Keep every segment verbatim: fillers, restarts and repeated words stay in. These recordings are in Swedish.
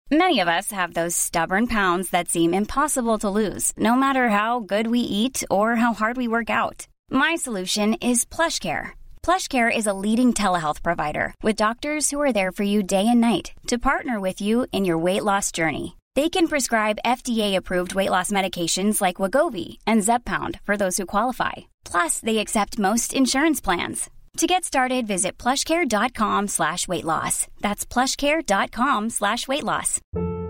Many of us have those stubborn pounds that seem impossible to lose, no matter how good we eat or how hard we work out. My solution is PlushCare. PlushCare is a leading telehealth provider with doctors who are there for you day and night to partner with you in your weight loss journey. They can prescribe F D A-approved weight loss medications like Wegovy and Zepbound for those who qualify. Plus, they accept most insurance plans. To get started, visit plushcare.com slash weight loss. That's plushcare.com slash weight loss.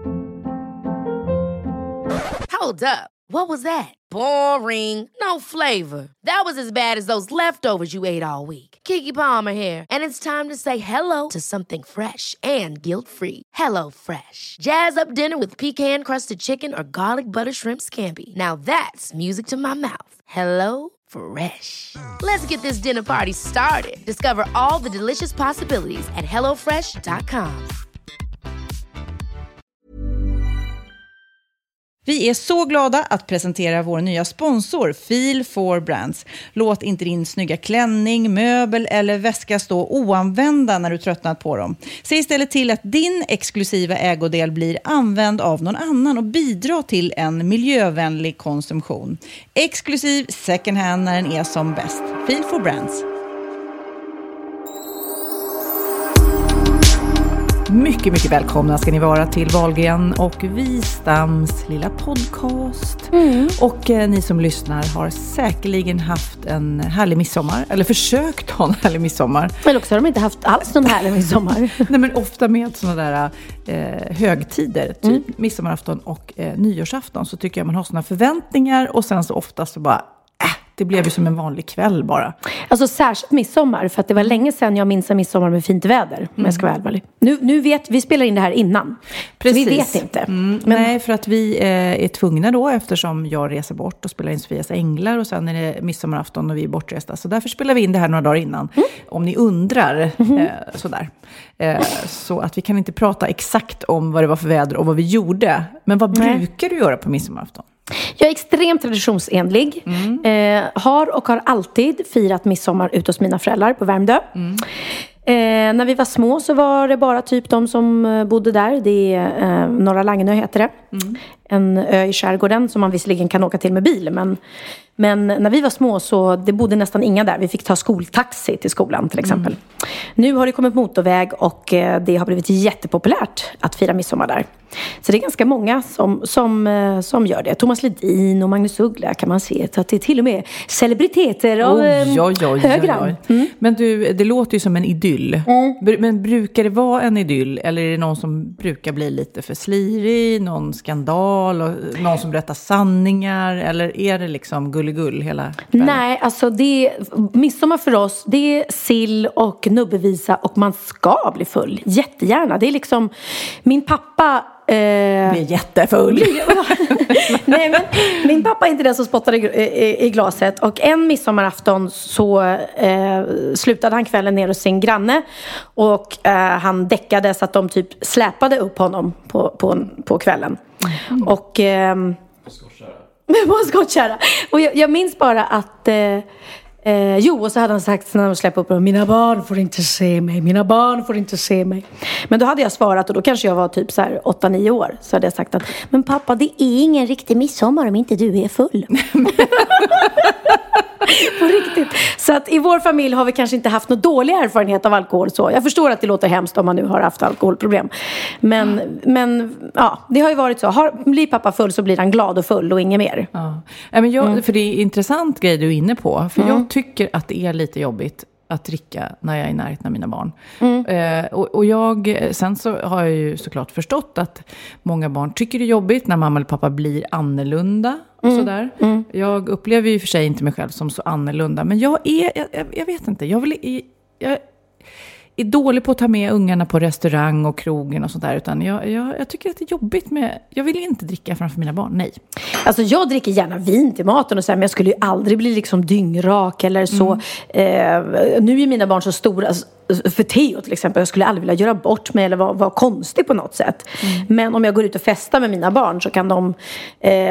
Hold up. What was that? Boring. No flavor. That was as bad as those leftovers you ate all week. Keke Palmer here. And it's time to say hello to something fresh and guilt-free. Hello Fresh. Jazz up dinner with pecan-crusted chicken or garlic butter shrimp scampi. Now that's music to my mouth. Hello Fresh. Let's get this dinner party started. Discover all the delicious possibilities at hello fresh dot com. Vi är så glada att presentera vår nya sponsor Feel for Brands. Låt inte din snygga klänning, möbel eller väska stå oanvända när du tröttnat på dem. Se istället till att din exklusiva ägodel blir använd av någon annan och bidra till en miljövänlig konsumtion. Exklusiv second hand när den är som bäst. Feel for Brands. Mycket, mycket välkomna ska ni vara till Wahlgren och Wistams lilla podcast. Mm. Och eh, ni som lyssnar har säkerligen haft en härlig midsommar. Eller försökt ha en härlig midsommar. Men också har de inte haft alls någon härlig midsommar. Nej, men ofta med sådana där eh, högtider. Typ mm. midsommarafton och eh, nyårsafton. Så tycker jag man har sådana förväntningar. Och sen så oftast så bara... Det blev ju som en vanlig kväll bara. Alltså särskilt midsommar. För att det var länge sedan jag minns en midsommar med fint väder. Mm. Om jag ska vara allvarlig. Nu, nu vet vi spelar in det här innan. Precis. Så vi vet inte. Mm. Men... Nej, för att vi eh, är tvungna då. Eftersom jag reser bort och spelar in Sofias Änglar. Och sen är det midsommarafton och vi är bortresta. Så därför spelar vi in det här några dagar innan. Mm. Om ni undrar. Mm. Eh, sådär. Eh, så att vi kan inte prata exakt om vad det var för väder och vad vi gjorde. Men vad Nej. brukar du göra på midsommarafton? Jag är extremt traditionsenlig. Mm. Eh, har och har alltid firat midsommar ute hos mina föräldrar på Värmdö. Mm. Eh, när vi var små så var det bara typ de som bodde där. Det är eh, Norra Langenö heter det. Mm. En ö i skärgården som man visserligen kan åka till med bil. Men, men när vi var små så det bodde nästan inga där. Vi fick ta skoltaxi till skolan till exempel. Mm. Nu har det kommit motorväg och eh, det har blivit jättepopulärt att fira midsommar där. Så det är ganska många som, som, eh, som gör det. Thomas Ledin och Magnus Uggla kan man se. Så att det är till och med celebriteter av oh, oj, oj, högran. Oj, oj. Mm. Men du, det låter ju som en idyll. Mm. Men brukar det vara en idyll? Eller är det någon som brukar bli lite för slirig? Någon skandal? Och någon som berättar sanningar? Eller är det liksom gulligull hela kvällen? Nej, alltså det midsommar för oss, det är sill och nubbevisa och man ska bli full. Jättegärna. Det är liksom, min pappa Eh, blir jättefull. Nej, men min pappa är inte den som spottar i, i, i glaset. Och en midsommarafton så eh, slutade han kvällen ner hos sin granne. Och eh, han däckade så att de typ släpade upp honom på, på, på kvällen. Mm. Och eh, på skottkärra. Och jag, jag minns bara att eh, Eh, jo, och så hade han sagt när de släppte upp dem, mina barn får inte se mig, mina barn får inte se mig. Men då hade jag svarat, och då kanske jag var typ så här åtta nio år. Så hade jag sagt att, men pappa, det är ingen riktig midsommar om inte du är full. På riktigt. Så att i vår familj har vi kanske inte haft någon dålig erfarenhet av alkohol så. Jag förstår att det låter hemskt om man nu har haft alkoholproblem. Men, mm. men ja, det har ju varit så. Har, blir pappa full så blir han glad och full och inget mer. Ja. Ja, men jag, mm. För det är en intressant grej du är inne på. För mm. jag tycker att det är lite jobbigt att dricka när jag är i närheten av mina barn. Mm. Eh, och, och jag, sen så har jag ju såklart förstått att många barn tycker det är jobbigt när mamma eller pappa blir annorlunda. Och mm. sådär. Mm. Jag upplever ju för sig inte mig själv som så annorlunda. Men jag är, jag, jag vet inte, jag, vill, jag är dålig på att ta med ungarna på restaurang och krogen och sådär. Utan jag, jag, jag tycker att det är jobbigt med, jag vill inte dricka framför mina barn, nej. Alltså jag dricker gärna vin till maten och så här, men jag skulle ju aldrig bli liksom dyngrak eller så. Mm. Eh, nu är mina barn så stora, för Theo till exempel, jag skulle aldrig vilja göra bort mig eller vara, vara konstig på något sätt. Mm. Men om jag går ut och festar med mina barn så kan de... Eh,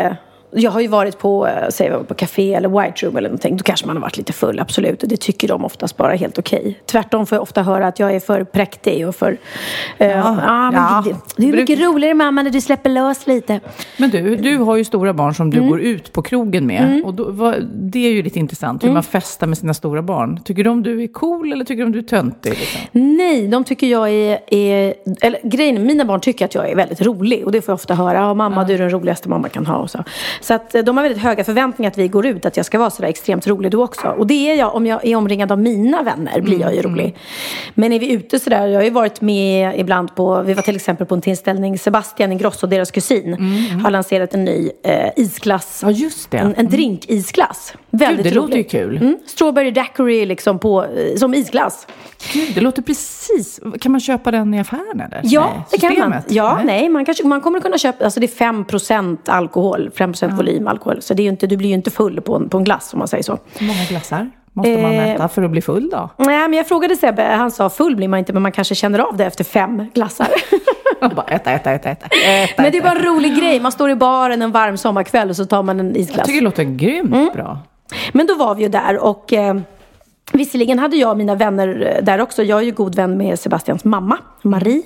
jag har ju varit på, säg på café eller white room eller någonting. Då kanske man har varit lite full, absolut. Och det tycker de oftast bara helt okej. Tvärtom får jag ofta höra att jag är för präktig och för... Uh, ja, ah, men ja. Det, det är mycket roligare mamma när du släpper lös lite. Men du, du har ju stora barn som du mm. går ut på krogen med. Mm. Och då, vad, det är ju lite intressant hur mm. man festar med sina stora barn. Tycker de du är cool eller tycker de du är töntig? Liksom? Nej, de tycker jag är... är eller grejen, mina barn tycker att jag är väldigt rolig. Och det får jag ofta höra. Ja, mamma, ja. Du är den roligaste mamma kan ha. Och så så att de har väldigt höga förväntningar att vi går ut. Att jag ska vara sådär extremt rolig då också. Och det är jag, om jag är omringad av mina vänner blir jag ju rolig. Mm. Men är vi ute sådär, jag har ju varit med ibland på... Vi var till exempel på en tillställning. Sebastian Ingrosso, deras kusin, mm. har lanserat en ny eh, isglass. Ja, just det. En, en drink-isglass. Väldigt Gud, det rolig. låter ju kul. Mm. Strawberry daiquiri liksom på, som isglass. Gud, det låter precis... Kan man köpa den i affären eller? Ja, nej, det kan man. Ja, nej, nej man, kanske, man kommer kunna köpa... Alltså det är fem procent alkohol, fem procent ja. volym alkohol. Så det är ju inte, du blir ju inte full på en, på en glass om man säger så. Hur många glassar måste man eh, äta för att bli full då? Nej, men jag frågade Sebbe. Han sa full blir man inte, men man kanske känner av det efter fem glassar. bara äta, äta, äta, äta. äta men det är bara en rolig grej. Man står i baren en varm sommarkväll och så tar man en isglass. Jag tycker det låter grymt mm. bra. Men då var vi ju där och... Eh, visserligen hade jag och mina vänner där också. Jag är ju god vän med Sebastians mamma, Marie.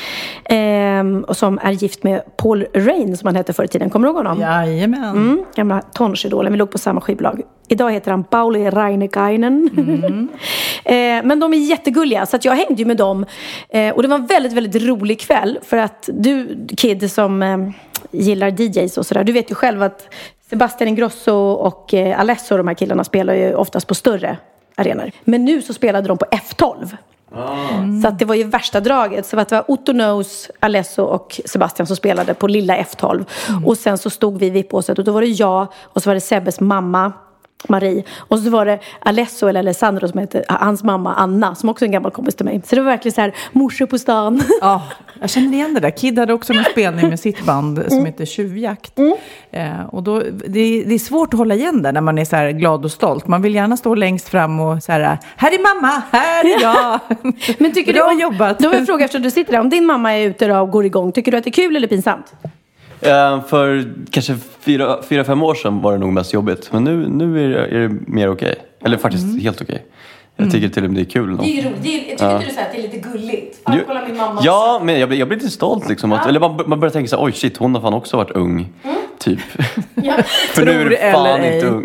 Ehm, och som är gift med Paul Rain, som han hette förr i tiden. Kommer du ihåg honom? Jajamän. Mm, gamla tonårsidolen. Vi låg på samma skivbolag. Idag heter han Pauli Rainekainen. Mm. ehm, men de är jättegulliga. Så att jag hängde ju med dem. Ehm, och det var en väldigt, väldigt rolig kväll. För att du, kid, som eh, gillar D Js och sådär. Du vet ju själv att Sebastian Ingrosso och eh, Alesso, de här killarna, spelar ju oftast på större arenor. Men nu så spelade de på F tolv. Mm. Så att det var ju värsta draget. Så att det var Otto Knows, Alesso och Sebastian som spelade på lilla F tolv. Mm. Och sen så stod vi i V I P-båset. Och då var det jag och så var det Sebbes mamma Marie. Och så var det Alesso eller Alessandro som heter hans mamma Anna, som också är en gammal kompis till mig. Så det var verkligen så här, morsor på stan. Ja, jag känner igen det där. Kid hade också en spelning med sitt band som mm. heter Tjuvjakt. Mm. Eh, och då, det, är, det är svårt att hålla igen där när man är så här glad och stolt. Man vill gärna stå längst fram och så här, här är mamma, här är jag. Men tycker Bra du, jobbat. Då vill jag fråga, eftersom du sitter där, om din mamma är ute och går igång, tycker du att det är kul eller pinsamt? Uh, för kanske fyra, fyra, fem år sedan var det nog mest jobbigt. Men nu, nu är, det, är det mer okej. Okay. Eller faktiskt mm. helt okej. Okay. Jag mm. tycker till och med det är kul. Det är roligt. Det är, jag tycker ja. inte du säger att det är lite gulligt. Fan, kolla min mamma. Ja, men jag blir, jag blir lite stolt liksom. Att, ja. Eller man, man börjar tänka så här, oj shit, hon har fan också varit ung. Mm. Typ. Ja. För nu är det fan inte ung.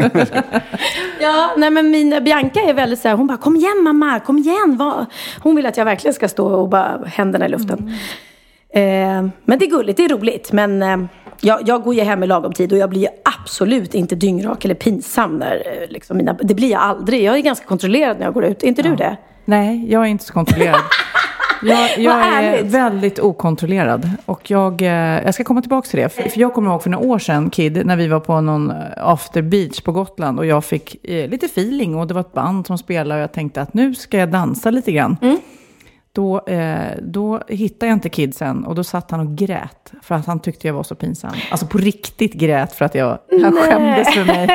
Ja, nej men min Bianca är väldigt så här, hon bara, kom igen mamma, kom igen. Va? Hon vill att jag verkligen ska stå och bara händerna i luften. Mm. Eh, men det är gulligt, det är roligt. Men eh, jag, jag går ju hem i lagom tid. Och jag blir absolut inte dyngrak eller pinsam när, eh, liksom mina, det blir jag aldrig. Jag är ganska kontrollerad när jag går ut, är inte ja. du det? Nej, jag är inte så kontrollerad. Jag, jag är väldigt okontrollerad. Och jag, eh, jag ska komma tillbaka till det. För, för jag kommer ihåg för några år sedan, Kid, när vi var på någon after beach på Gotland. Och jag fick eh, lite feeling. Och det var ett band som spelade. Och jag tänkte att nu ska jag dansa lite grann. Mm. Då, eh, då hittade jag inte Kid sen. Och då satt han och grät. För att han tyckte jag var så pinsam. Alltså på riktigt grät för att jag, han skämdes för mig.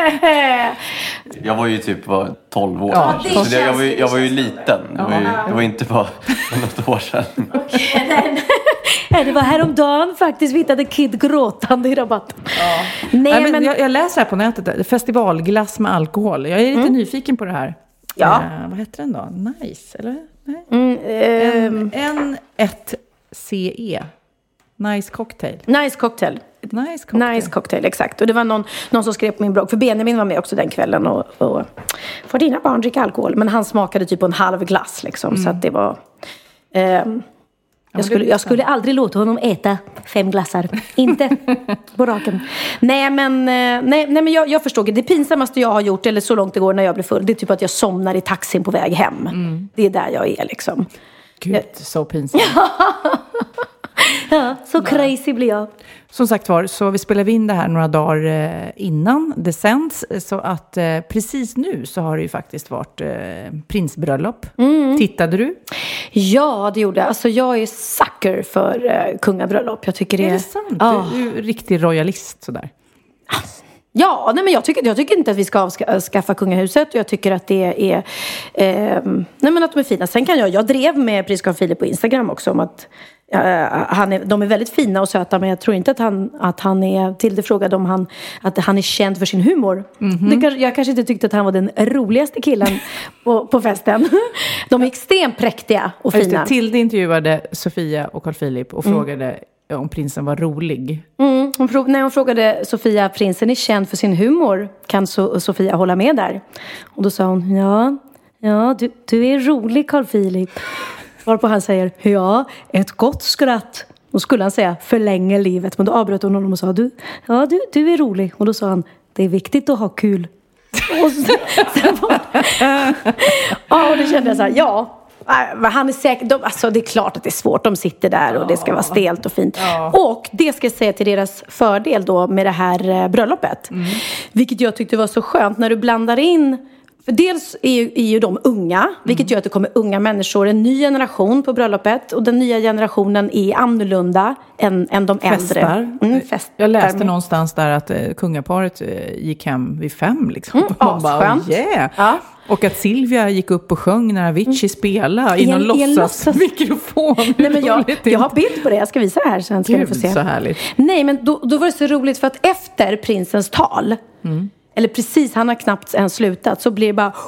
Jag var ju typ var tolv år. Ja, så det, jag, var ju, jag var ju liten. Det var, ju, det var inte bara något år sedan. Okay, nej, nej. Det var häromdagen faktiskt. Vi hittade Kid gråtande i rabatten. Ja. Nej, nej, men, men... Jag, jag läser här på nätet. Festivalglass med alkohol. Jag är lite mm. nyfiken på det här. Ja. Eh, vad heter den då? Nice, eller? Nej. Mm, um... N ett C E. Nice cocktail. Nice cocktail. Nice cocktail. Nice cocktail, exakt. Och det var någon, någon som skrev på min blogg. För Benjamin var med också den kvällen. Och, och får dina barn dricka alkohol? Men han smakade typ på en halv glass liksom. Mm. Så att det var... Um, jag, skulle, jag skulle aldrig låta honom äta fem glassar. Inte på raken. Nej men, nej, nej, men jag, jag förstår. Det pinsammaste jag har gjort, eller så långt det går när jag blir full, det är typ att jag somnar i taxin på väg hem. Mm. Det är där jag är liksom. Gud, jag... så pinsamt. Ja, så crazy blir jag. Som sagt var, så vi spelade in det här några dagar innan det sänds. Så att eh, precis nu så har det ju faktiskt varit eh, prinsbröllop. Mm. Tittade du? Ja, det gjorde jag. Alltså jag är sucker för eh, kungabröllop. Jag tycker det är... Är det sant? Ja. Du är ju riktig royalist sådär. Ja, nej men jag tycker, jag tycker inte att vi ska avskaffa kungahuset. Och jag tycker att det är eh, nej men att de är fina. Sen kan jag, jag drev med prins Carl Philip på Instagram också om att Uh, han är, de är väldigt fina och söta, men jag tror inte att han, att han är tillfrågad om han, att han är känd för sin humor. Mm-hmm. Det, jag kanske inte tyckte att han var den roligaste killen på, på festen. De är extremt präktiga och fina. Just det, Tilde intervjuade Sofia och Carl Philip och mm. frågade om prinsen var rolig. Mm, hon frå- när hon frågade Sofia, prinsen är känd för sin humor, kan so- Sofia hålla med där? Och då sa hon, ja, ja du, du är rolig Carl Philip. Varpå han säger, ja, ett gott skratt. Då skulle han säga, förlänger livet. Men då avbröt hon honom och sa, du, ja, du, du är rolig. Och då sa han, det är viktigt att ha kul. Och så, sen var, ja, och det kände jag så här, ja. Han är säkert, de, alltså det är klart att det är svårt. De sitter där och det ska vara stelt och fint. Ja. Och det ska jag säga till deras fördel då med det här bröllopet. Mm. Vilket jag tyckte var så skönt när du blandar in. För dels är ju, är ju de unga, vilket mm. gör att det kommer unga människor, en ny generation på bröllopet. Och den nya generationen är annorlunda än, än de festar. äldre. Mm, festar. Jag läste med. någonstans där att eh, kungaparet eh, gick hem vid fem. Liksom. Mm, asskönt. Oh, yeah. Ja. Och att Silvia gick upp och sjöng när Avicii mm. spelade i någon låtsas mikrofon. Nej, men jag, jag har bild på det, jag ska visa det här sen ska Gud, du få se. Så härligt. Nej, men då, då var det så roligt för att efter prinsens tal... Mm. Eller precis, han har knappt ens slutat. Så blir det bara,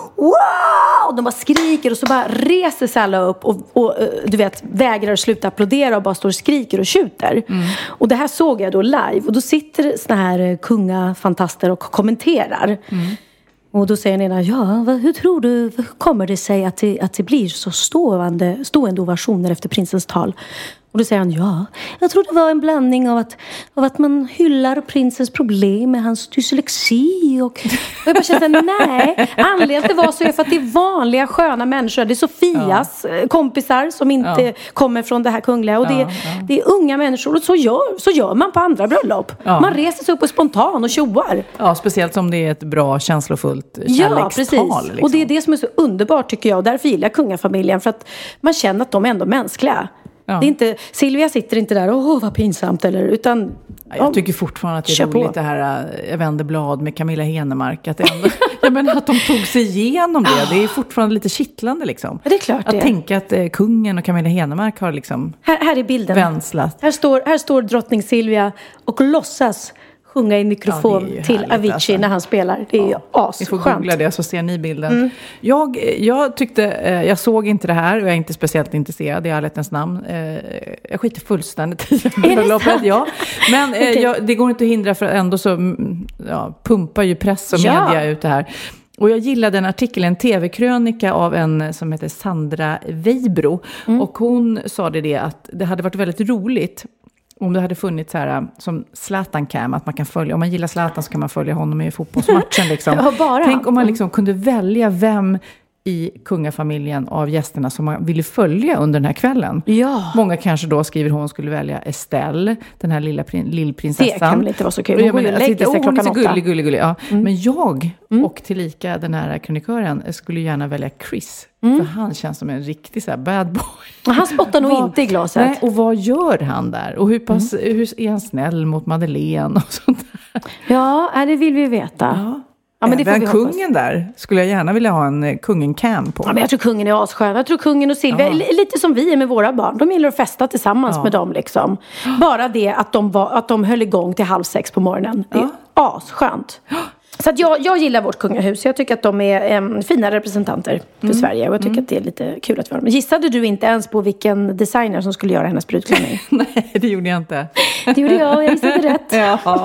wow! De bara skriker och så bara reser sig alla upp. Och, och du vet, vägrar sluta applådera och bara står och skriker och tjuter. Mm. Och det här såg jag då live. Och då sitter såna här kungafantaster och kommenterar. Mm. Och då säger Nina, ja, vad, hur tror du, hur kommer det sig att det, att det blir så stående, stående ovationer efter prinsens tal? Och då säger han, ja, jag tror det var en blandning av att, av att man hyllar prinsens problem med hans dyslexi. Och, och jag bara kände, nej, anledningen till det var så är för att det är vanliga sköna människor. Det är Sofias ja. kompisar som inte ja. kommer från det här kungliga. Och det, ja, ja. det är unga människor. Och så gör, så gör man på andra bröllop. Ja. Man reser sig upp och spontan och tjoar. Ja, speciellt som det är ett bra, känslofullt kärlekstal. Ja, precis. Liksom. Och det är det som är så underbart tycker jag. Och därför gillar jag kungafamiljen. För att man känner att de är ändå mänskliga. Ja. Det är inte, Silvia sitter inte där, åh vad pinsamt eller, utan jag tycker fortfarande att det är roligt på. Det här, jag vänder blad med Camilla Henemark att, ändå, jag menar, att de tog sig igenom det, det är fortfarande lite kittlande liksom. Ja, det är klart att det. tänka att eh, kungen och Camilla Henemark har liksom här, här är bilden. Vänslat. Här står, här står drottning Silvia och låtsas sjunga i mikrofon ja, till Avicii alltså. När han spelar. Det är ja. ju asskönt. Ni får googla det så ser ni bilden. Mm. Jag, jag tyckte, jag såg inte det här och jag är inte speciellt intresserad i ärlighetens namn. Jag skiter fullständigt i bröllopet. Ja. Men okay. jag, det går inte att hindra för ändå så ja, pumpar ju press och ja. media ut det här. Och jag gillade en artikel, en tv-krönika av en som heter Sandra Weibro. Mm. Och hon sa det, det att det hade varit väldigt roligt om det hade funnits så här som Zlatan Cam, att man kan följa, om man gillar Zlatan så kan man följa honom i fotbollsmatchen liksom. Ja, bara. Tänk om man liksom kunde välja vem i kungafamiljen av gästerna som man ville följa under den här kvällen. Ja. Många kanske då skriver hon skulle välja Estelle, den här lilla prin- lillprinsessan. Det kan väl inte vara så kul. Hon går ju och lägger sig klockan åtta. Hon är så gullig, gullig, gullig. Ja. Mm. Men jag mm. och tillika den här kronikören skulle gärna välja Chris. Mm. För han känns som en riktig så här bad boy. Han spottar nog vad, inte i glaset. Nej, och vad gör han där? Och hur, pass, mm. hur är han snäll mot Madeleine och sånt där? Ja, det vill vi veta. Ja. Ja, men det Även kungen där skulle jag gärna vilja ha en kungen-cam på. Ja, men jag tror kungen är asskön. Jag tror kungen och Silvia, ja. lite som vi är med våra barn. De gillar att festa tillsammans ja. med dem liksom. Bara det att de, var, att de höll igång till halv sex på morgonen. Det är ja. asskönt. Så att jag, jag gillar vårt kungahus. Jag tycker att de är um, fina representanter för mm. Sverige. Och jag tycker mm. att det är lite kul att vi har dem. Gissade du inte ens på vilken designer som skulle göra hennes brudklänning? Nej, det gjorde jag inte. Det gjorde jag och jag gissade rätt. Ja.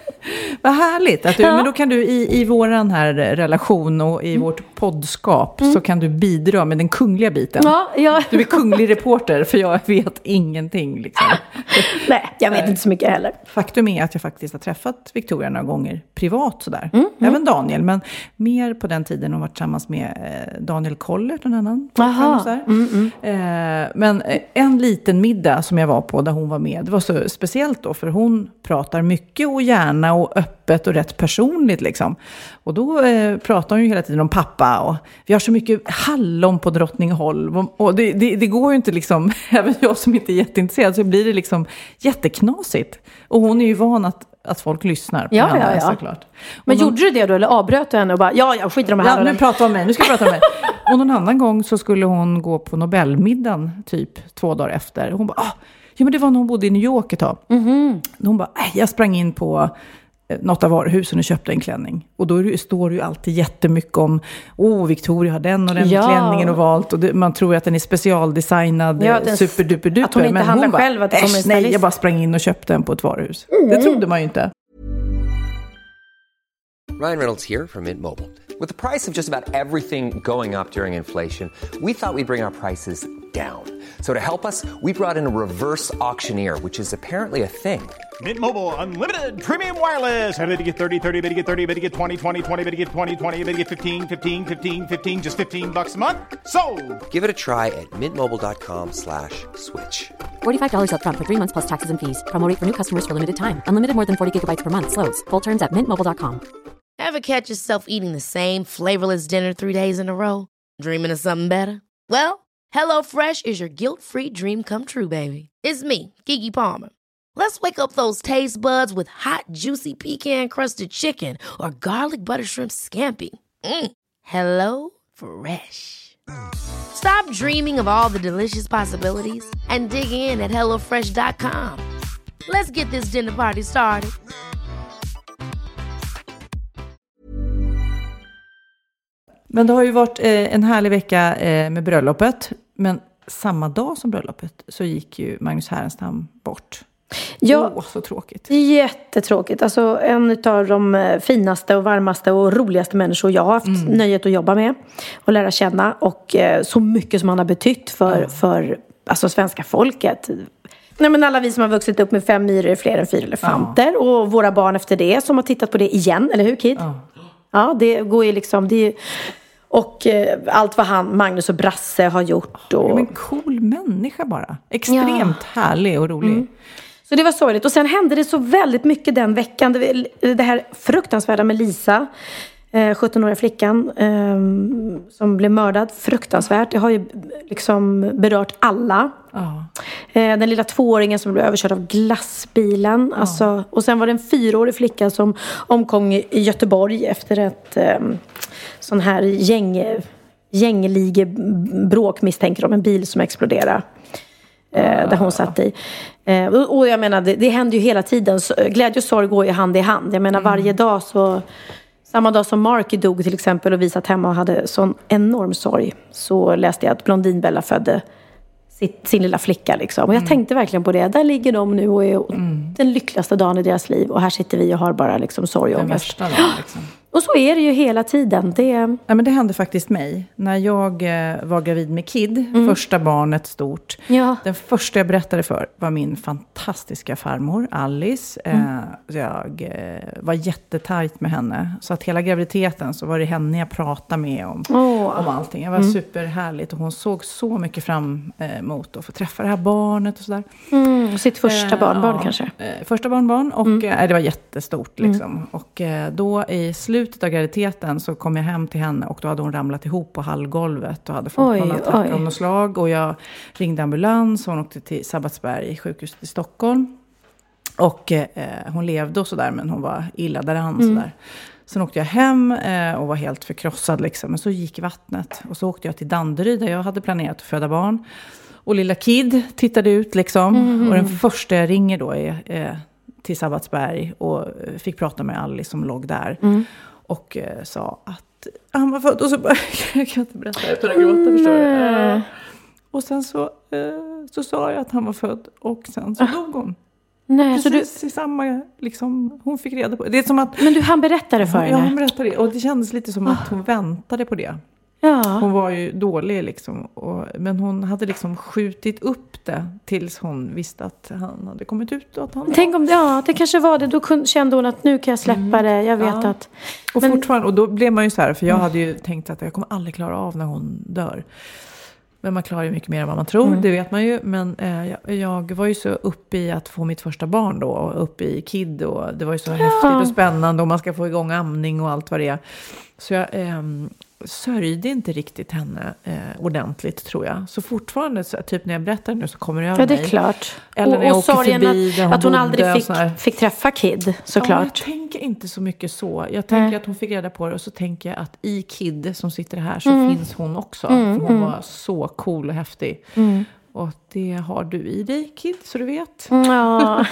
Vad härligt. Att du, ja. Men då kan du i, i våran här relation och i mm. vårt poddskap mm. så kan du bidra med den kungliga biten. Ja, ja. Du är kunglig reporter för jag vet ingenting. Liksom. Nej, jag vet inte så mycket heller. Faktum är att jag faktiskt har träffat Victoria några gånger privat sådär. Mm. Mm. Även Daniel, men mer på den tiden hon var tillsammans med eh, Daniel Kollert, en annan. Aha. Mm, mm. Eh, men eh, en liten middag som jag var på där hon var med, det var så speciellt då, för hon pratar mycket och gärna och öppet och rätt personligt liksom. Och då eh, pratar hon ju hela tiden om pappa och vi har så mycket hallon på Drottningholm och, och det, det, det går ju inte liksom, även jag som inte är jätteintresserad så blir det liksom jätteknasigt. Och hon är ju van att att folk lyssnar på ja, henne, ja, ja. såklart. Men någon... gjorde du det då, eller avbröt du henne och bara, ja, jag skiter om det här. Ja, nu pratar om mig, nu ska jag prata om mig. Och någon annan gång så skulle hon gå på Nobelmiddagen typ två dagar efter. Hon bara, ah, ja men det var när hon bodde i New York ett tag. Mm-hmm. Hon bara, äh, jag sprang in på något av varuhusen och köpte en klänning. Och då det, står det ju alltid jättemycket om, åh, Victoria har den och den ja. klänningen och valt. Och det, man tror att den är specialdesignad, ja, superduperduper. Att hon inte men handlar hon bara, själv. Att det kommer nej, jag bara sprang in och köpte den på ett varuhus. Mm. Det trodde man ju inte. Ryan Reynolds here from Mint Mobile. With the price of just about everything going up during inflation, we thought we'd bring our prices down. So to help us, we brought in a reverse auctioneer, which is apparently a thing. Mint Mobile Unlimited Premium Wireless. How to get thirty, thirty, how to get thirty, how to get twenty, twenty, twenty, how to get twenty, twenty, how to get fifteen, fifteen, fifteen, fifteen, just fifteen bucks a month? Sold! Give it a try at mintmobile.com slash switch. forty-five dollars up front for three months plus taxes and fees. Promo rate for new customers for limited time. Unlimited more than forty gigabytes per month. Slows full terms at mint mobile dot com. Ever catch yourself eating the same flavorless dinner three days in a row? Dreaming of something better? Well, HelloFresh is your guilt-free dream come true, baby. It's me, Keke Palmer. Let's wake up those taste buds with hot, juicy pecan-crusted chicken or garlic butter shrimp scampi. Mm. Hello Fresh. Stop dreaming of all the delicious possibilities and dig in at hello fresh dot com. Let's get this dinner party started. Men det har ju varit eh, en härlig vecka eh, med bröllopet. Men samma dag som bröllopet så gick ju Magnus Härenstam bort. Ja, Åh, så tråkigt. Jättetråkigt. Alltså en av de finaste och varmaste och roligaste människor jag har haft mm. nöjet att jobba med och lära känna. Och eh, så mycket som han har betytt för, mm. för alltså, svenska folket. Nej, men alla vi som har vuxit upp med fem myror är fler än fyra elefanter. Ja. Och våra barn efter det som har tittat på det igen. Eller hur, Kid? Ja, ja det går ju liksom... Det är, och eh, allt vad han, Magnus och Brasse har gjort. Och... Ja, men cool människa bara. Extremt ja. härlig och rolig. Mm. Så det var sorgligt. Och sen hände det så väldigt mycket den veckan. Det, det här fruktansvärda med Lisa, eh, sjuttonåriga flickan eh, som blev mördad. Fruktansvärt. Det har ju liksom berört alla. Oh. Eh, den lilla tvååringen som blev överkörd av glassbilen. Oh. Alltså, och sen var det en fyraårig flicka som omkom i Göteborg efter ett eh, sån här gäng, gängligebråk misstänker de. En bil som exploderade. Eh, där hon satt i. Eh, och, och jag menar, det, det händer ju hela tiden. Så, glädje och sorg går ju hand i hand. Jag menar, mm. varje dag så... Samma dag som Marky dog till exempel och visat hemma och hade sån enorm sorg. Så läste jag att Blondinbella födde sitt, sin lilla flicka liksom. Och jag mm. tänkte verkligen på det. Där ligger de nu och är mm. den lyckligaste dagen i deras liv. Och här sitter vi och har bara liksom sorg och den ångest. Värsta dagen, liksom. Och så är det ju hela tiden. Det... Ja, men det hände faktiskt mig. När jag eh, var gravid med Kid, mm. första barnet stort. Ja. Den första jag berättade för var min fantastiska farmor, Alice. Mm. Eh, jag eh, var jättetajt med henne. Så att hela graviditeten så var det henne jag pratade med om, oh. om allting. Det var mm. superhärligt och hon såg så mycket fram eh, emot att få träffa det här barnet och sådär. Mm. Sitt första eh, barnbarn ja, kanske? Eh, första barnbarn och mm. eh, det var jättestort liksom. Mm. Och eh, då i slutet slutet av graviditeten så kom jag hem till henne och då hade hon ramlat ihop på hallgolvet och hade fått oj, någon attack av något slag. Och jag ringde ambulans och hon åkte till Sabbatsberg, sjukhuset i Stockholm. Och eh, hon levde och sådär, men hon var illa däran mm. sådär. Sen åkte jag hem eh, och var helt förkrossad liksom. Men så gick vattnet och så åkte jag till Danderyd där jag hade planerat att föda barn. Och lilla Kid tittade ut liksom. Mm. Och den första jag ringer då är... Eh, till Sabbatsberg och fick prata med Alice som låg där. Mm. Och eh, sa att han var född. Och så bara, jag kan inte berätta utan att gråta, förstår du. Uh, och sen så, uh, så sa jag att han var född. Och sen så uh. dog hon. Nej, precis så du... i samma, liksom, hon fick reda på det. Det är som att... Men du, han berättade för henne? Ja, han berättade det. Och det kändes lite som uh. att hon väntade på det. Ja. Hon var ju dålig liksom. Och, men hon hade liksom skjutit upp det tills hon visste att han hade kommit ut. Och att han Tänk om det, ja, det kanske var det. Då kunde, kände hon att nu kan jag släppa mm. det. Jag vet ja. att... Och men... fortfarande, och då blev man ju så här. För jag hade ju tänkt att jag kommer aldrig klara av när hon dör. Men man klarar ju mycket mer än vad man tror, mm. det vet man ju. Men eh, jag, jag var ju så uppe i att få mitt första barn då. Och uppe i Kid. Och det var ju så ja. häftigt och spännande. Och man ska få igång amning och allt vad det är. Så jag... Eh, sörjde inte riktigt henne eh, ordentligt, tror jag. Så fortfarande, så, typ när jag berättar nu så kommer det över Ja, det är mig. klart. Eller när och jag och åker sorgen förbi att, där hon att hon bodde aldrig och fick, sådär. fick träffa Kid, såklart. Ja, jag tänker inte så mycket så. Jag tänker Nej. att hon fick reda på det och så tänker jag att i Kid som sitter här så Mm. finns hon också. Mm, för hon mm. var så cool och häftig. Mm. Och det har du i dig, Kid, så du vet. Ja.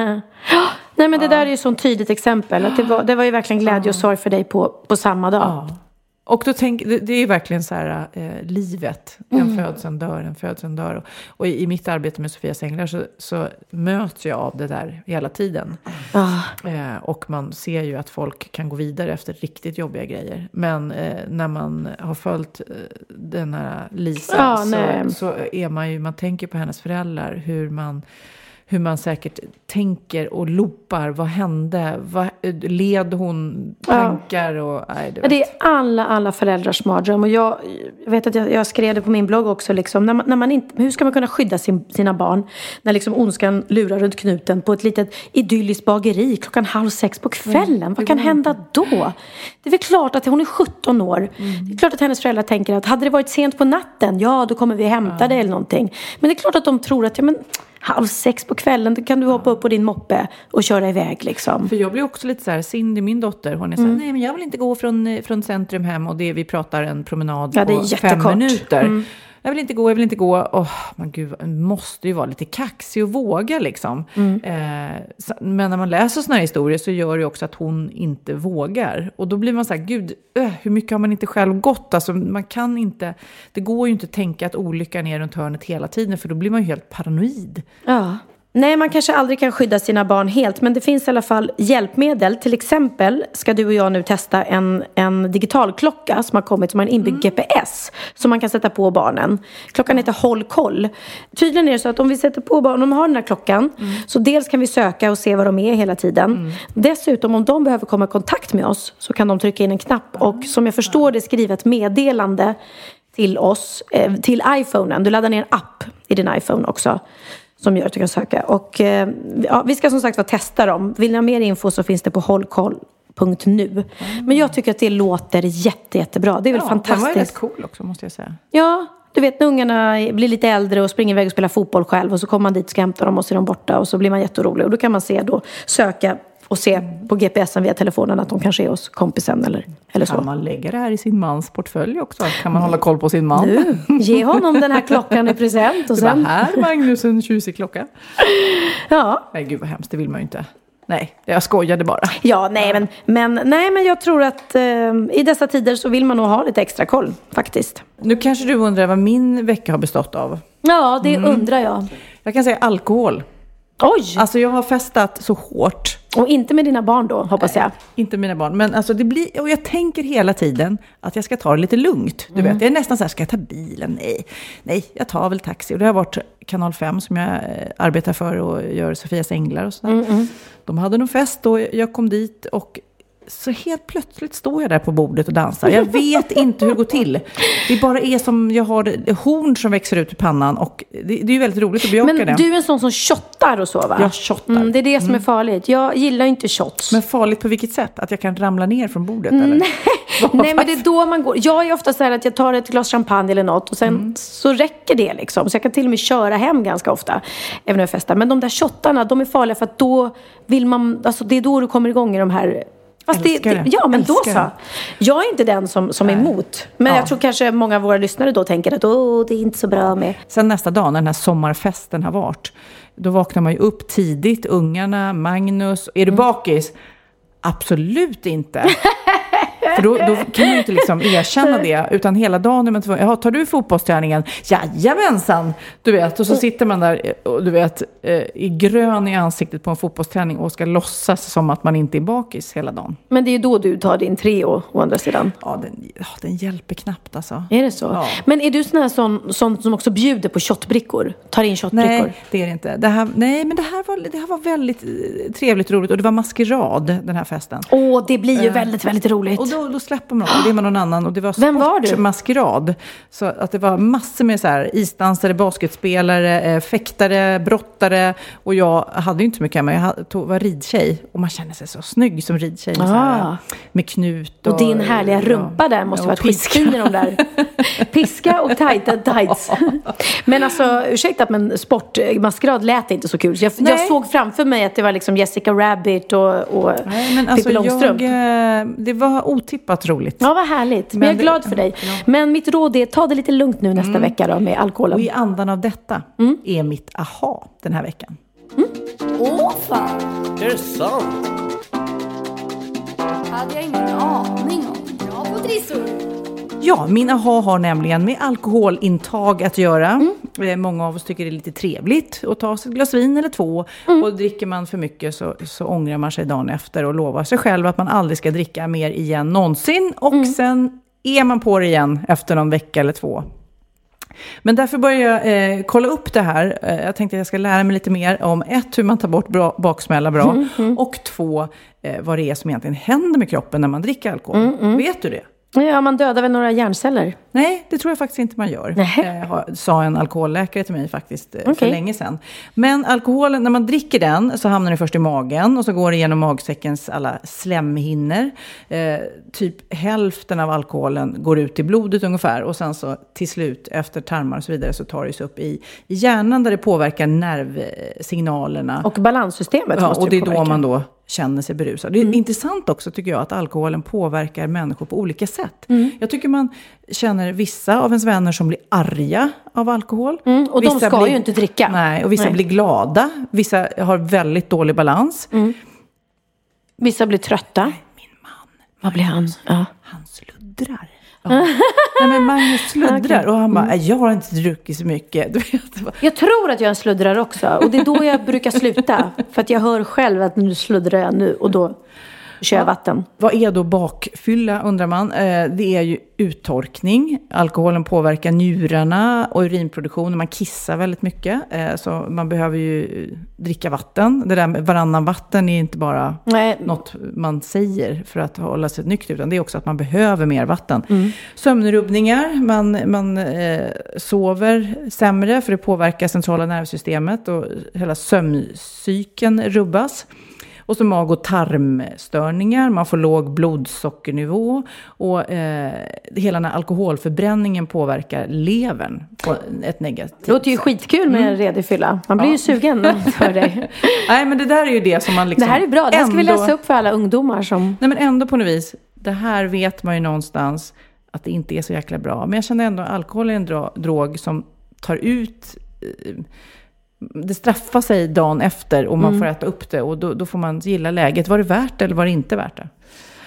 Nej, men det där är ju så ett tydligt exempel. Att det, var, det var ju verkligen glädje och sorg för dig på, på samma dag. Ja. Och då tänk, det, det är ju verkligen så här, eh, livet. En Mm. föds, en dör, en föds, en dör. Och, och i, i mitt arbete med Sofias Änglar så, så möts jag av det där hela tiden. Ah. Eh, och man ser ju att folk kan gå vidare efter riktigt jobbiga grejer. Men eh, när man har följt eh, den här Lisa Ja, så, nej. så är man ju, man tänker på hennes föräldrar. Hur man... Hur man säkert tänker och loopar. Vad hände? Vad, led hon tankar? Och, nej, du vet. Det är alla, alla föräldrars mardröm. Och jag, jag vet att jag, jag skrev det på min blogg också. Liksom, när man, när man inte, hur ska man kunna skydda sin, sina barn? När liksom ondskan lurar runt knuten på ett litet idylliskt bageri klockan halv sex på kvällen. Mm, Vad kan hända då? Det är väl klart att hon är sjutton år. Mm. Det är klart att hennes föräldrar tänker att hade det varit sent på natten, ja då kommer vi hämta ja. dig eller någonting. Men det är klart att de tror att ja, men, halv sex på kvällen, då kan du hoppa upp på din moppe och köra iväg liksom. För jag blir också lite så här, Cindy, min dotter, hon är så här, Mm. nej men jag vill inte gå från, från centrum hem och det vi pratar en promenad Ja, det är på jättekort. fem minuter. Mm. Jag vill inte gå, jag vill inte gå. Åh, men gud, man måste ju vara lite kaxig och våga liksom. Mm. Eh, så, men när man läser såna här historier så gör det ju också att hon inte vågar. Och då blir man så här, gud, öh, hur mycket har man inte själv gått? Alltså man kan inte, det går ju inte att tänka att olyckan är runt hörnet hela tiden, för då blir man ju helt paranoid. Ja. Nej, man kanske aldrig kan skydda sina barn helt. Men det finns i alla fall hjälpmedel. Till exempel ska du och jag nu testa en, en digital klocka som har kommit som har en inbyggd G P S. Som man kan sätta på barnen. Klockan heter Håll koll. Tydligen är det så att om vi sätter på barnen, om de har den här klockan. Mm. Så dels kan vi söka och se var de är hela tiden. Mm. Dessutom om de behöver komma i kontakt med oss så kan de trycka in en knapp. Och som jag förstår det, skriva ett meddelande till oss. Eh, till iPhonen. Du laddar ner en app i din iPhone också. Som gör att du kan söka. Och eh, ja, vi ska som sagt vara testa dem. Vill ni ha mer info så finns det på hållkoll punkt nu. Mm. Men jag tycker att det låter jätte, jättebra. Det är väl ja, fantastiskt. Det var rätt cool också, måste jag säga. Ja, du vet när ungarna blir lite äldre och springer iväg och spelar fotboll själv. Och så kommer man dit och ska hämta dem och så är de borta. Och så blir man jätterolig. Och då kan man se då, söka och se på G P S:en via telefonen att de kanske är hos kompisen eller, eller så. Kan man lägga det här i sin mans portfölj också? Kan man hålla koll på sin man? Nu, ge honom den här klockan i present. Och sen... Det var här Magnus, en tjusig klocka. Ja. Nej, gud vad hemskt, det vill man ju inte. Nej, jag skojade bara. Ja, nej men, men, nej, men jag tror att eh, i dessa tider så vill man nog ha lite extra koll, faktiskt. Nu kanske du undrar vad min vecka har bestått av. Ja, det mm. undrar jag. Jag kan säga alkohol. Oj! Alltså jag har festat så hårt. Och inte med dina barn då, hoppas jag. Nej, inte mina barn. Men alltså det blir, och jag tänker hela tiden att jag ska ta det lite lugnt. Du mm. vet, jag är nästan så här, ska jag ta bilen? Nej, nej, jag tar väl taxi. Och det har varit kanal fem som jag arbetar för och gör Sofias Änglar och sådär. Mm, mm. De hade någon fest och jag kom dit och så helt plötsligt står jag där på bordet och dansar. Jag vet inte hur det går till. Det bara är som jag har horn som växer ut i pannan. Och det, det är ju väldigt roligt att bejaka det. Men du är en sån som shottar och så, va? Jag shottar. Mm, det är det som mm. är farligt. Jag gillar inte shots. Men farligt på vilket sätt? Att jag kan ramla ner från bordet? Eller? Nej, Nej men det är då man går. Jag är ofta så här att jag tar ett glas champagne eller något. Och sen mm. så räcker det liksom. Så jag kan till och med köra hem ganska ofta. Även när jag festar. Men de där shottarna, de är farliga för att då vill man... Alltså det är då du kommer igång i de här... Fast det, det, ja, men älskar då så. Jag är inte den som, som är emot. Men ja. Jag tror kanske många av våra lyssnare då tänker att åh, det är inte så bra med. Sen nästa dag när den här sommarfesten har varit, då vaknar man ju upp tidigt. Ungarna, Magnus. Är du mm. bakis? Absolut inte. För då, då kan man ju inte liksom erkänna det. Utan hela dagen är man tvungen, ja, tar du fotbollsträningen? Jajamensan! Du vet, och så sitter man där och du vet, i grön i ansiktet på en fotbollsträning och ska låtsas som att man inte är bakis hela dagen. Men det är ju då du tar din Treo å andra sidan. Ja, den, ja, den hjälper knappt alltså. Är det så? Ja. Men är du sån här sån, sån som också bjuder på shotbrickor? Tar in shotbrickor? Nej, det är det inte. Det här, nej, men det här, var, det här var väldigt trevligt och roligt. Och det var maskerad, den här festen. Åh, det blir ju uh, väldigt, väldigt roligt. Och då då, då släpper man också. Det är man någon annan. Och det var Vem var du? sportmaskerad. Så att det var massor med så här isdansare, basketspelare, eh, fäktare, brottare. Och jag hade ju inte så mycket hemma. Jag tog, var ridtjej. Och man känner sig så snygg som ridtjej. Med, ah. så här, med knut. Och, och din härliga rumpa ja, där måste ja, vara skitfin i de där. Piska och tajta tights. Men alltså, ursäkta, men sportmaskerad lät inte så kul. Jag, jag såg framför mig att det var liksom Jessica Rabbit och, och Nej, men alltså, Pippi Långstrump. Jag, det var otippat roligt. Ja, vad härligt. Men, men jag är glad för dig. Ja. Men mitt råd är, ta det lite lugnt nu nästa mm. vecka då med alkoholen. Och i andan av detta mm. är mitt aha den här veckan. Mm. Åh, fan. Det är sant. Hade jag ingen aning om. Bra på trissor. Ja, min aha har nämligen med alkoholintag att göra. Mm. Många av oss tycker det är lite trevligt att ta sig ett glas vin eller två. Mm. Och dricker man för mycket så, så ångrar man sig dagen efter och lovar sig själv att man aldrig ska dricka mer igen någonsin. Och mm. sen är man på det igen efter någon vecka eller två. Men därför börjar jag eh, kolla upp det här. Eh, jag tänkte att jag ska lära mig lite mer om ett, hur man tar bort bra, baksmälla bra. Mm, mm. Och två, eh, vad det är som egentligen händer med kroppen när man dricker alkohol. Mm, mm. Vet du det? Ja, man dödar väl några hjärnceller? Nej, det tror jag faktiskt inte man gör. Eh, sa en alkoholläkare till mig faktiskt eh, okay. för länge sedan. Men alkoholen, när man dricker den så hamnar den först i magen. Och så går det genom magsäckens alla slemhinnor. Eh, typ hälften av alkoholen går ut i blodet ungefär. Och sen så till slut efter tarmar och så vidare så tar det sig upp i, i hjärnan där det påverkar nervsignalerna. Och balanssystemet. Ja, och det är då påverka. Man då känner sig berusad. Det är mm. intressant också tycker jag att alkoholen påverkar människor på olika sätt. Mm. Jag tycker man känner vissa av ens vänner som blir arga av alkohol. Mm. Och vissa de ska blir, ju inte dricka. Nej, och vissa nej. blir glada. Vissa har väldigt dålig balans. Mm. Vissa blir trötta. Nej, min man. Vad blir han? Ja. Han sluddrar. Ja. Nej, men Magnus sluddrar okay. och han bara, mm. jag har inte druckit så mycket. Du vet. Jag tror att jag är en sluddrar också. Och det är då jag brukar sluta. För att jag hör själv att nu sluddrar jag nu. Och då kör jag vatten. Vad är då bakfylla undrar man? Eh, det är ju uttorkning. Alkoholen påverkar njurarna och urinproduktionen. Man kissar väldigt mycket. Eh, så man behöver ju dricka vatten. Det där med varannan vatten är inte bara Nej. något man säger för att hålla sig nykter. Utan det är också att man behöver mer vatten. Mm. Sömnrubbningar. Man, man eh, sover sämre för det påverkar centrala nervsystemet. Och hela sömncykeln rubbas. Och så mag- och tarmstörningar, man får låg blodsockernivå och eh, hela den här alkoholförbränningen påverkar levern på ett negativt sätt. Det låter ju skitkul med en redig fylla. Man blir ja. ju sugen för dig. Nej, men det där är ju det som man liksom... Det här är bra, det här ska ändå... vi läsa upp för alla ungdomar som... Nej, men ändå på något vis, det här vet man ju någonstans att det inte är så jäkla bra. Men jag känner ändå att alkohol är en dro- drog som tar ut... Eh, det straffar sig dagen efter och man mm. får äta upp det och då, då får man gilla läget. Var det värt det eller var det inte värt det?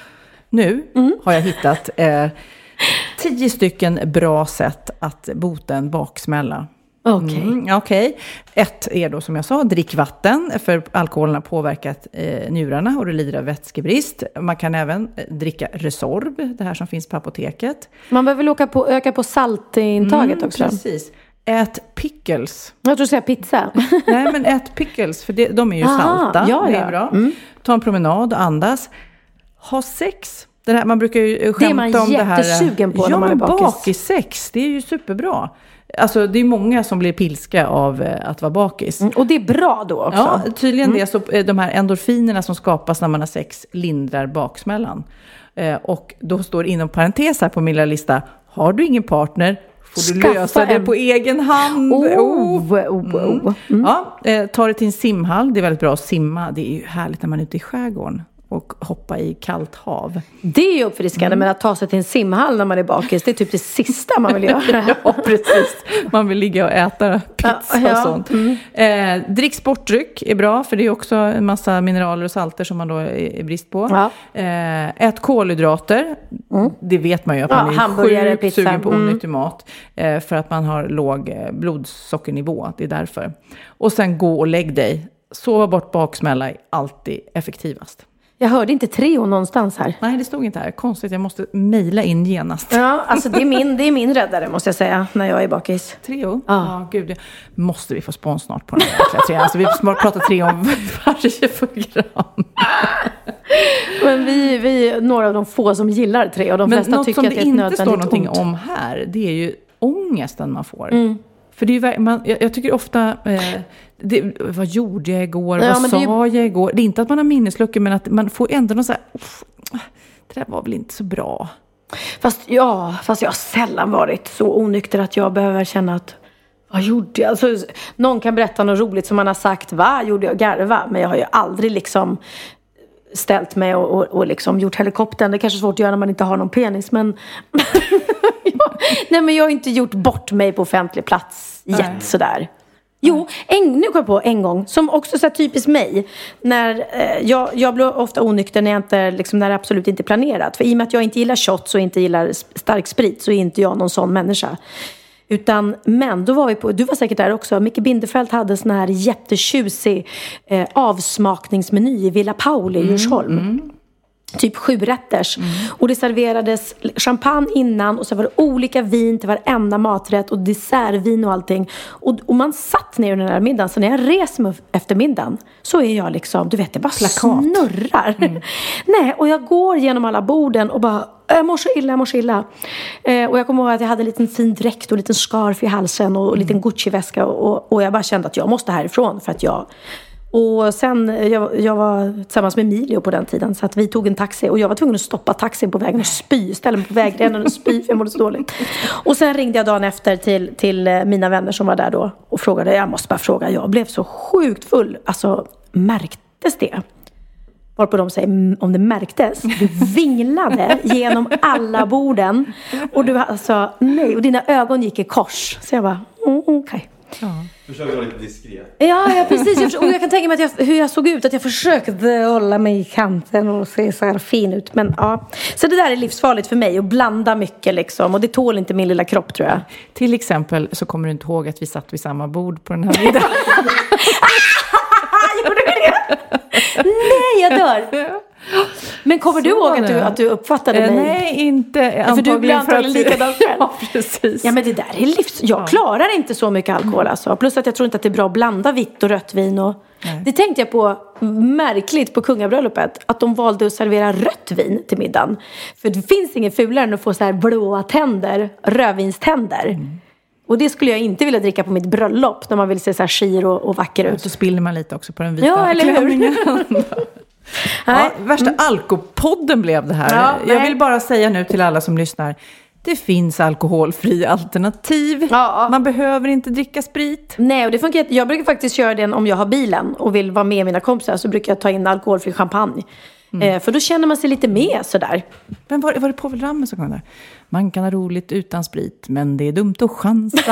Nu mm. har jag hittat eh, tio stycken bra sätt att bota en baksmälla. Okej. Okay. Mm, okay. Ett är då som jag sa, drick vatten för alkoholen har påverkat eh, njurarna och du lider av vätskebrist. Man kan även eh, dricka Resorb, det här som finns på apoteket. Man behöver öka på, öka på saltintaget mm, också. Precis. Ät pickles. Jag tror säga pizza. Nej, men ät pickles. För det, de är ju Aha, salta. Ja, det är ja. bra. Mm. Ta en promenad och andas. Ha sex. Det här, man brukar ju skämta om det här. Det är man jättesugen på ja, när man är bakis. Ja, bakis sex. Det är ju superbra. Alltså det är många som blir pilska av att vara bakis. Mm, och det är bra då också. Ja, tydligen mm. det. Så de här endorfinerna som skapas när man har sex lindrar baksmällan. Eh, och då står inom parentes här på min lilla lista. Har du ingen partner... Får du Skaffa lösa en... det på egen hand. Oh, oh. Oh, oh. Mm. Ja, eh, ta det till en simhall. Det är väldigt bra att simma. Det är ju härligt när man är ute i skärgården. Och hoppa i kallt hav. Det är ju uppfriskande, mm. men att ta sig till en simhall när man är bakis, det är typ det sista man vill göra. Ja, precis. Man vill ligga och äta pizza ja, ja. och sånt. Mm. Eh, drick sportdryck är bra, för det är också en massa mineraler och salter som man då är brist på. Ja. Eh, ät kolhydrater. Mm. Det vet man ju att man ja, är sjukt pizza. sugen på onyttig mm. mat. Eh, för att man har låg blodsockernivå. Det är därför. Och sen gå och lägg dig. Sova bort baksmälla är alltid effektivast. Jag hörde inte Treo någonstans här. Nej, det stod inte här. Konstigt, jag måste mejla in genast. Ja, alltså det är min, det är min räddare måste jag säga, när jag är bakis. Treo? Ja, ah, gud. Måste vi få spons snart på den här Treo. Alltså vi pratar Treo om varje program. Men vi, vi är några av de få som gillar tre. Och de Men flesta tycker att det är ett nödvändigt ont. Men något som det inte står någonting ont. om här, det är ju ångesten man får. Mm. För det är ju, man, jag, jag tycker ofta, eh, det, vad gjorde jag igår, Ja, vad sa ju... jag igår? Det är inte att man har minnesluckor, men att man får ändå någon så här, det där var väl inte så bra. Fast, ja, fast jag har sällan varit så onykter att jag behöver känna att, vad gjorde jag? Alltså, någon kan berätta något roligt som man har sagt, vad gjorde jag? Garva. Men jag har ju aldrig liksom ställt mig och, och, och liksom gjort helikoptern. Det är kanske svårt att göra när man inte har någon penis, men nej, men jag har inte gjort bort mig på offentlig plats jätt sådär. Jo, en, nu kom jag på en gång som också så här typiskt mig. När, eh, jag, jag blir ofta onykter när, jag inte, liksom, när det absolut inte är planerat. För i och med att jag inte gillar shots och inte gillar stark sprit så är inte jag någon sån människa. Utan, men då var vi på, du var säkert där också, Micke Bindefeld hade sån här jättetjusig eh, avsmakningsmeny i Villa Pauli i Djursholm. Mm, mm. Typ sju rätters. Mm. Och det serverades champagne innan. Och så var det olika vin till varenda maträtt. Och dessertvin och allting. Och, och man satt ner under den här middagen. Så när jag reser mig efter middagen. Så är jag liksom, du vet, det bara plakat. Snurrar. Mm. Nej, och jag går genom alla borden. Och bara, jag mår så illa, jag mår så illa. Eh, och jag kommer ihåg att jag hade en liten fin dräkt. Och en liten scarf i halsen. Och en mm. liten Gucci-väska. Och, och jag bara kände att jag måste härifrån. För att jag... Och sen, jag, jag var tillsammans med Emilio på den tiden. Så att vi tog en taxi. Och jag var tvungen att stoppa taxin på vägen och spy. Ställa mig på vägrenen och spy, för jag mådde så dåligt. Och sen ringde jag dagen efter till, till mina vänner som var där då. Och frågade, jag måste bara fråga. Jag blev så sjukt full. Alltså, märktes det? Varpå de säger, om det märktes. Du vinglade genom alla borden. Och du alltså, nej. Och dina ögon gick i kors. Så jag bara, mm, okej. Okay. Ja. Du försökte vara lite diskret. Ja, ja precis. Jag, och jag kan tänka mig att jag, hur jag såg ut. Att jag försökte hålla mig i kanten och se så här fin ut. Men ja. Så det där är livsfarligt för mig. Att blanda mycket liksom. Och det tål inte min lilla kropp, tror jag. Till exempel så kommer du inte ihåg att vi satt vid samma bord på den här middagen. Gjorde vi det? Nej, jag dör. Men kommer du ihåg att du, att du uppfattade mig? Nej, inte. För du blir antagligen likadant själv. Ja, precis. Ja, men det där är livs... Jag ja. klarar inte så mycket alkohol alltså. Plus att jag tror inte att det är bra att blanda vitt och rött vin. Och... Det tänkte jag på märkligt på kungabröllopet. Att de valde att servera rött vin till middagen. För det finns ingen fulare än att få så här blåa tänder. Rödvinständer. Mm. Och det skulle jag inte vilja dricka på mitt bröllop. När man vill se så här skir och, och vacker ut. Och så spiller man lite också på den vita ja, eller klänningen. Ja, värsta mm. alkopodden blev det här. Ja, jag vill bara säga nu till alla som lyssnar. Det finns alkoholfri alternativ. Ja. Man behöver inte dricka sprit. Nej, och det funkar. Jag brukar faktiskt köra den om jag har bilen och vill vara med mina kompisar. Så brukar jag ta in alkoholfri champagne. Mm. Eh, för då känner man sig lite med sådär. Men var, var det Povel Ramel som kom där? Man kan ha roligt utan sprit, men det är dumt att chansa.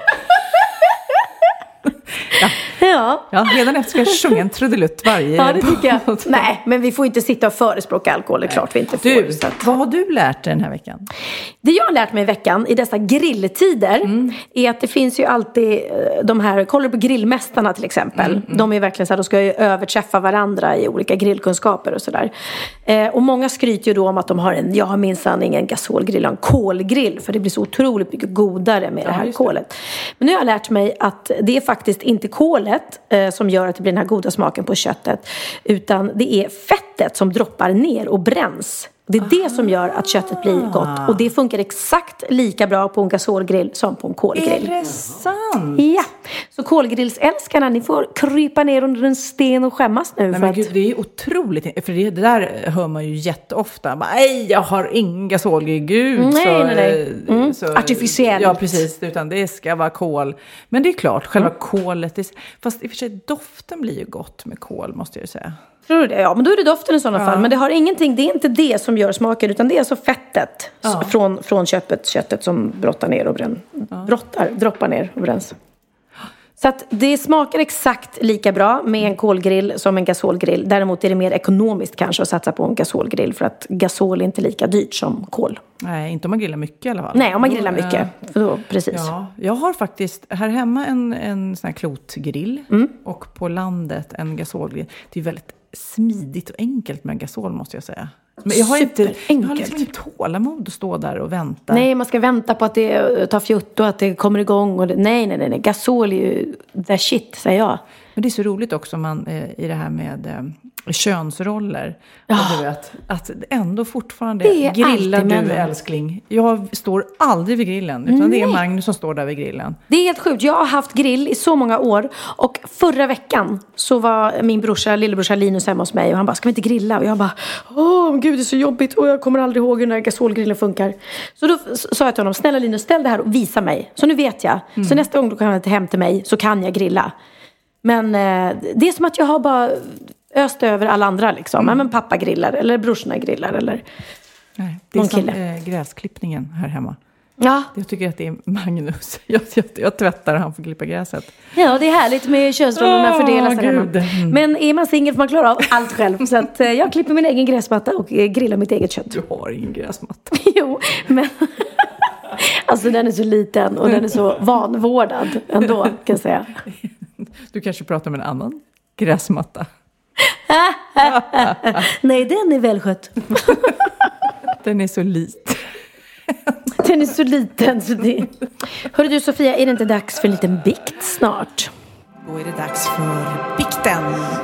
Ja. Ja. Ja, redan efter ska jag sjunga en trudelutt varje. Ja, det tycker jag. Nej, men vi får inte sitta och förespråka alkohol, det är klart vi inte får. Du, vad har du lärt dig den här veckan? Det jag har lärt mig i veckan, i dessa grilltider, mm. är att det finns ju alltid de här, kollar på grillmästarna till exempel. Mm, mm. De är verkligen så här, de ska ju överträffa varandra i olika grillkunskaper och sådär. Eh, och många skryter ju då om att de har en, jag har minsann ingen gasolgrill, en kolgrill. För det blir så otroligt mycket godare med ja, det här kolet. Men nu har jag lärt mig att det är faktiskt inte kolet eh, som gör att det blir den här goda smaken på köttet. Utan det är fettet som droppar ner och bränns. Det är ah. det som gör att köttet blir gott. Och det funkar exakt lika bra på en gasolgrill som på en kolgrill. Är det sant? Ja. Så kolgrillsälskarna, ni får krypa ner under en sten och skämmas nu. Nej, för men att... Gud, det är otroligt. För det, det där hör man ju jätteofta. Nej, jag har ingen gasolgrill. Gud. Nej, så, nej, nej. Mm. Så, artificiellt. Ja, precis. Utan det ska vara kol. Men det är klart, själva mm. kolet. Är, fast i och för sig, doften blir ju gott med kol, måste jag ju säga. Tror du det? Ja, men då är det doften i sådana ja. fall. Men det har ingenting, det är inte det som gör smaken, utan det är alltså fettet ja. från, från köttet, köttet som brottar ner och bränns. Ja. Brottar, droppar ner och bränns. Så att det smakar exakt lika bra med en kolgrill som en gasolgrill. Däremot är det mer ekonomiskt kanske att satsa på en gasolgrill. För att gasol är inte lika dyrt som kol. Nej, inte om man grillar mycket i alla fall. Nej, om man grillar mycket. För då, precis. Ja, jag har faktiskt här hemma en, en sån här klotgrill. Mm. Och på landet en gasolgrill. Det är väldigt smidigt och enkelt med gasol, måste jag säga. Men jag har inte, jag har liksom inte tålamod att stå där och vänta. Nej, man ska vänta på att det tar fjutt och att det kommer igång. Och det, nej, nej, nej, nej. Gasol är ju the shit, säger jag. Men det är så roligt också man, eh, i det här med eh, könsroller. Ja. Och du vet, att ändå fortfarande Det är grillar alltid du männen. älskling. Jag står aldrig vid grillen. Utan Nej. det är Magnus som står där vid grillen. Det är helt sjukt. Jag har haft grill i så många år. Och förra veckan så var min brorsa, lillebrorsa Linus hemma hos mig. Och han bara, ska vi inte grilla? Och jag bara, åh gud det är så jobbigt. Och jag kommer aldrig ihåg hur den här gasolgrillen funkar. Så då sa jag till honom, snälla Linus, ställ det här och visa mig. Så nu vet jag. Mm. Så nästa gång du kommer hem till mig så kan jag grilla. Men eh, det är som att jag har bara öst över alla andra liksom. Mm. Men pappa grillar eller brorsorna grillar eller Nej, det är någon som kille. eh, gräsklippningen här hemma. Ja. Jag tycker att det är Magnus. Jag, jag, jag tvättar och han får klippa gräset. Ja, det är härligt med könsrollerna Åh, fördelas här hemma. Gud. Mm. Men är man singel får man klara av allt själv. Så att, eh, jag klipper min egen gräsmatta och eh, grillar mitt eget kött. Du har ingen gräsmatta. Jo, men alltså den är så liten och den är så vanvårdad ändå kan jag säga. Du kanske pratar om en annan gräsmatta. Nej, den är välskött. Den är så liten. Den är så liten så det... Hörru du Sofia, är det inte dags för en liten bikt snart? Då är det dags för bikten.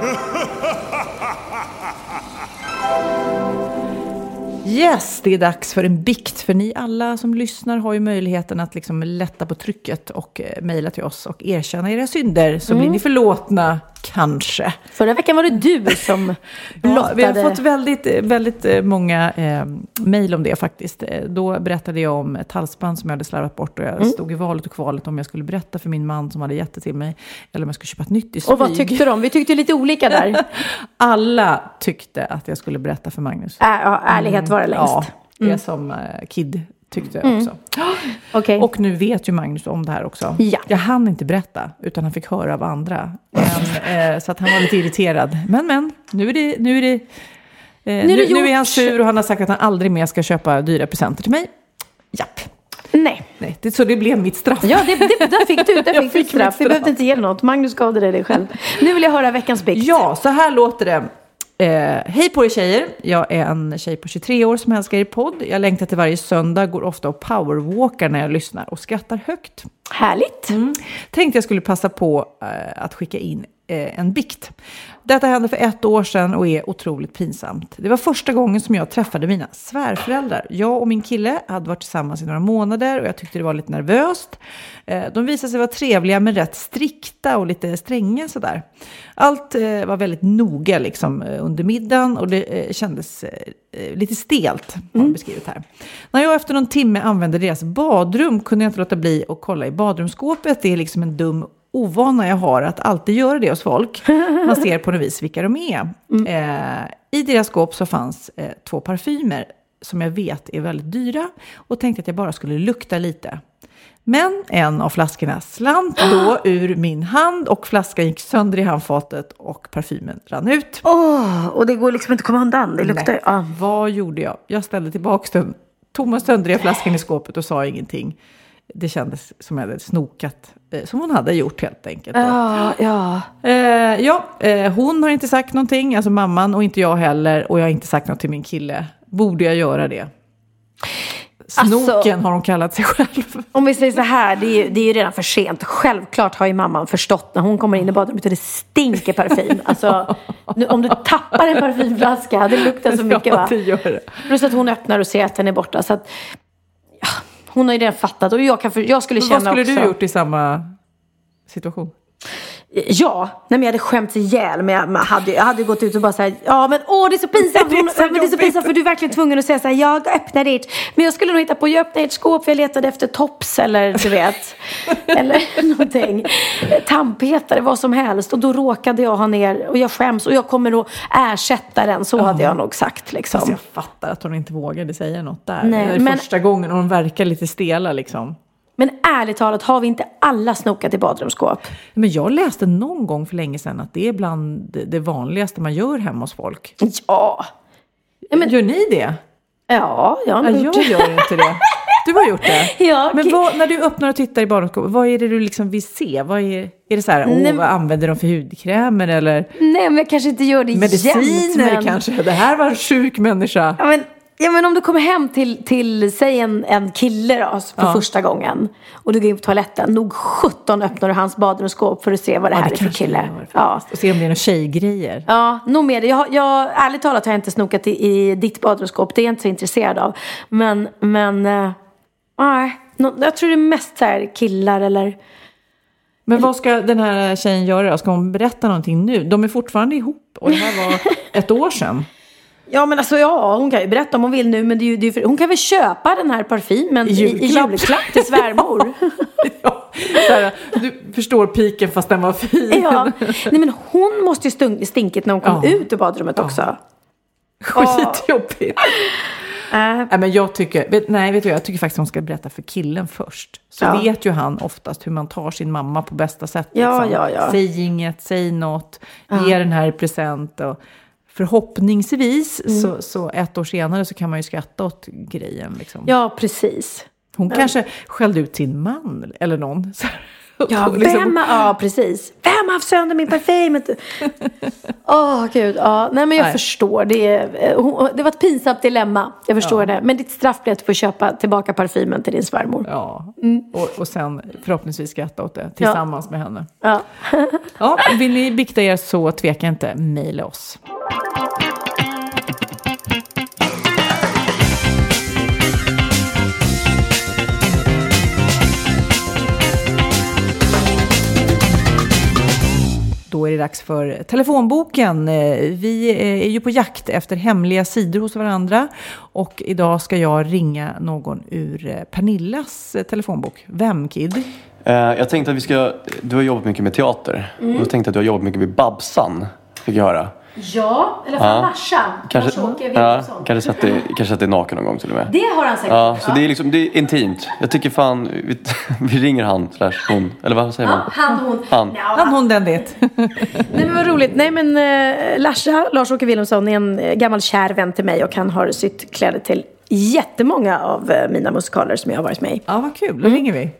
Yes, det är dags för en bikt. För ni alla som lyssnar har ju möjligheten att liksom lätta på trycket och eh, mejla till oss och erkänna era synder. Så mm. blir ni förlåtna, kanske. Förra veckan var det du som blottade. Ja, vi har fått väldigt, väldigt många eh, mejl om det faktiskt. Då berättade jag om ett halsband som jag hade slarvat bort. Och jag mm. stod i valet och kvalet om jag skulle berätta för min man som hade gett det till mig. Eller om jag skulle köpa ett nytt i smyg. Och vad tyckte de? Vi tyckte lite olika där. Alla tyckte att jag skulle berätta för Magnus. Ä- ja, ärlighet var det längst. Ja, det mm. som uh, Kid tyckte mm. också. Okay. Och nu vet ju Magnus om det här också. Ja. Jag hann inte berätta, utan han fick höra av andra. Men, eh, så att han var lite irriterad. Men, men, nu är det... Nu är, det, eh, nu, är, det nu, nu är han sur och han har sagt att han aldrig mer ska köpa dyra presenter till mig. Japp. Nej. Nej, det, så det blev mitt straff. Ja, det, det, där fick du. Där fick fick du straff. Vi behövde inte ge något. Magnus gav det dig själv. Nu vill jag höra veckans bikt. Ja, så här låter det. Eh, hej på er tjejer, jag är en tjej på tjugotre år som älskar er podd. Jag längtar till varje söndag, går ofta och powerwalkar när jag lyssnar och skrattar högt. Härligt. Mm. Tänkte jag skulle passa på eh, att skicka in eh, en bikt. Detta hände för ett år sedan och är otroligt pinsamt. Det var första gången som jag träffade mina svärföräldrar. Jag och min kille hade varit tillsammans i några månader och jag tyckte det var lite nervöst. Eh, de visade sig vara trevliga men rätt strikta och lite stränga sådär. Allt eh, var väldigt noga liksom, eh, under middagen och det eh, kändes eh, lite stelt, har mm. beskrivit här. När jag efter någon timme använde deras badrum kunde jag inte låta bli att kolla i badrumsskåpet. Det är liksom en dum ovana jag har att alltid göra det hos folk. Man ser på något vis vilka de är. Mm. Eh, I deras skåp så fanns eh, två parfymer som jag vet är väldigt dyra och tänkte att jag bara skulle lukta lite. Men en av flaskorna slant då ur min hand och flaskan gick sönder i handfatet och parfymen rann ut. Åh, oh, och det går liksom inte att komma undan. Det luktar. Ah. Vad gjorde jag? Jag ställde tillbaka den, tog söndriga flaskan i skåpet och sa ingenting. Det kändes som jag hade snokat, eh, som hon hade gjort helt enkelt. Ja, ja. Eh, ja eh, hon har inte sagt någonting, alltså mamman och inte jag heller. Och jag har inte sagt något till min kille. Borde jag göra det? Snoken alltså, har hon kallat sig själv. Om vi säger så här, det är, ju, det är ju redan för sent. Självklart har ju mamman förstått när hon kommer in i badrummet och det stinker parfym. Alltså, nu, om du tappar en parfymflaska, det luktar så mycket, ja, va? Det gör det. Plus att hon öppnar och ser att den är borta. Så att, ja, hon har ju redan fattat. Och jag, kan för, jag skulle känna Vad skulle också, du gjort i samma situation? Ja, nej men jag hade skämt ihjäl. Men jag, hade, jag hade gått ut och bara sagt, ja men åh det är så pinsamt. Hon, det, är så men det är så pinsamt för du är verkligen tvungen att säga så här, jag öppnar ert. Men jag skulle nog hitta på, jag öppnar ert skåp för jag letade efter tops eller du vet. eller någonting. Tandpetare, vad som helst. Och då råkade jag ha ner, och jag skäms. Och jag kommer att ersätta den, så oh. hade jag nog sagt liksom. Fast jag fattar att hon inte vågade säga något där. Nej, det är men, första gången och hon verkar lite stela liksom. Men ärligt talat, har vi inte alla snokat i badrumsskåp? Men jag läste någon gång för länge sedan att det är bland det vanligaste man gör hemma hos folk. Ja. ja men, gör ni det? Ja, jag har ja, gjort jag gör inte det. Du har gjort det? Ja. Men vad, när du öppnar och tittar i badrumsskåpet, vad är det du liksom vill se? Vad är, är det så här, åh, vad använder de för hudkrämer eller? Nej, men jag kanske inte gör det mediciner jämt, men... kanske. Det här var en sjuk människa. Ja, men Ja, men om du kommer hem till, till säg en, en kille då, för ja. första gången och du går in på toaletten, nog sjutton öppnar du hans badrumsskåp för att se vad det ja, här det är för kille. Ja. Och se om det är några tjejgrejer. Ja, nog med det. Jag, jag, ärligt talat har jag inte snokat i, i ditt badrumsskåp. Det är jag inte så intresserad av. Men, men äh, nej. Jag tror det är mest så här killar eller... Men vad ska den här tjejen göra då? Ska hon berätta någonting nu? De är fortfarande ihop och det här var ett år sedan. Ja, men alltså ja, hon kan ju berätta om hon vill nu. Men det är ju, det är för, hon kan väl köpa den här parfymen i julklapp, i julklapp till svärmor. Ja, såhär, du förstår piken fast den var fin. Ja, nej men hon måste ju stunk, stinkit när hon kom ja. ut ur badrummet ja. också. Skitjobbigt. Uh. Nej, men jag tycker, vet, nej, vet du, jag tycker faktiskt att hon ska berätta för killen först. Så ja. vet ju han oftast hur man tar sin mamma på bästa sätt. Ja, liksom. ja, ja. Säg inget, säg något, uh. ge den här present och förhoppningsvis mm. så, så ett år senare så kan man ju skratta åt grejen. Liksom. Ja, precis. Hon ja. kanske skällde ut sin man eller någon. Ja, vem har, ja, precis. Vem har haft sönder min parfym? Åh, oh, gud. Ja. Nej, men jag Nej. förstår. Det, är, det var ett pinsamt dilemma. Jag förstår ja. det. Men ditt straff blir att få köpa tillbaka parfymen till din svärmor. Ja, mm. och, och sen förhoppningsvis skratta åt det tillsammans ja. med henne. Ja. Ja, vill ni bikta er så tveka inte, mejla oss. Då är det dags för telefonboken. Vi är ju på jakt efter hemliga sidor hos varandra. Och idag ska jag ringa någon ur Pernillas telefonbok. Vem, Kid? Jag tänkte att vi ska... Du har jobbat mycket med teater. Mm. Jag tänkte att du har jobbat mycket med Babsan. Fick jag höra. Ja, eller från Larsa. Kanske, ja, kanske sett det, kanske sett det naken någon gång till och med. Det har han säkert. Ja, så ja. det är liksom, det är intimt. Jag tycker fan, vi, vi ringer han slash hon. Eller vad säger ja, man? Han, hon. Han, ja, han hon, den det. Nej, men vad roligt. Nej, men uh, Larsa, Lars-Åke Wilhelmsson är en uh, gammal kär vän till mig. Och han har sytt kläder till jättemånga av uh, mina musikaler som jag har varit med i. Ja, vad kul. Då mm. ringer vi.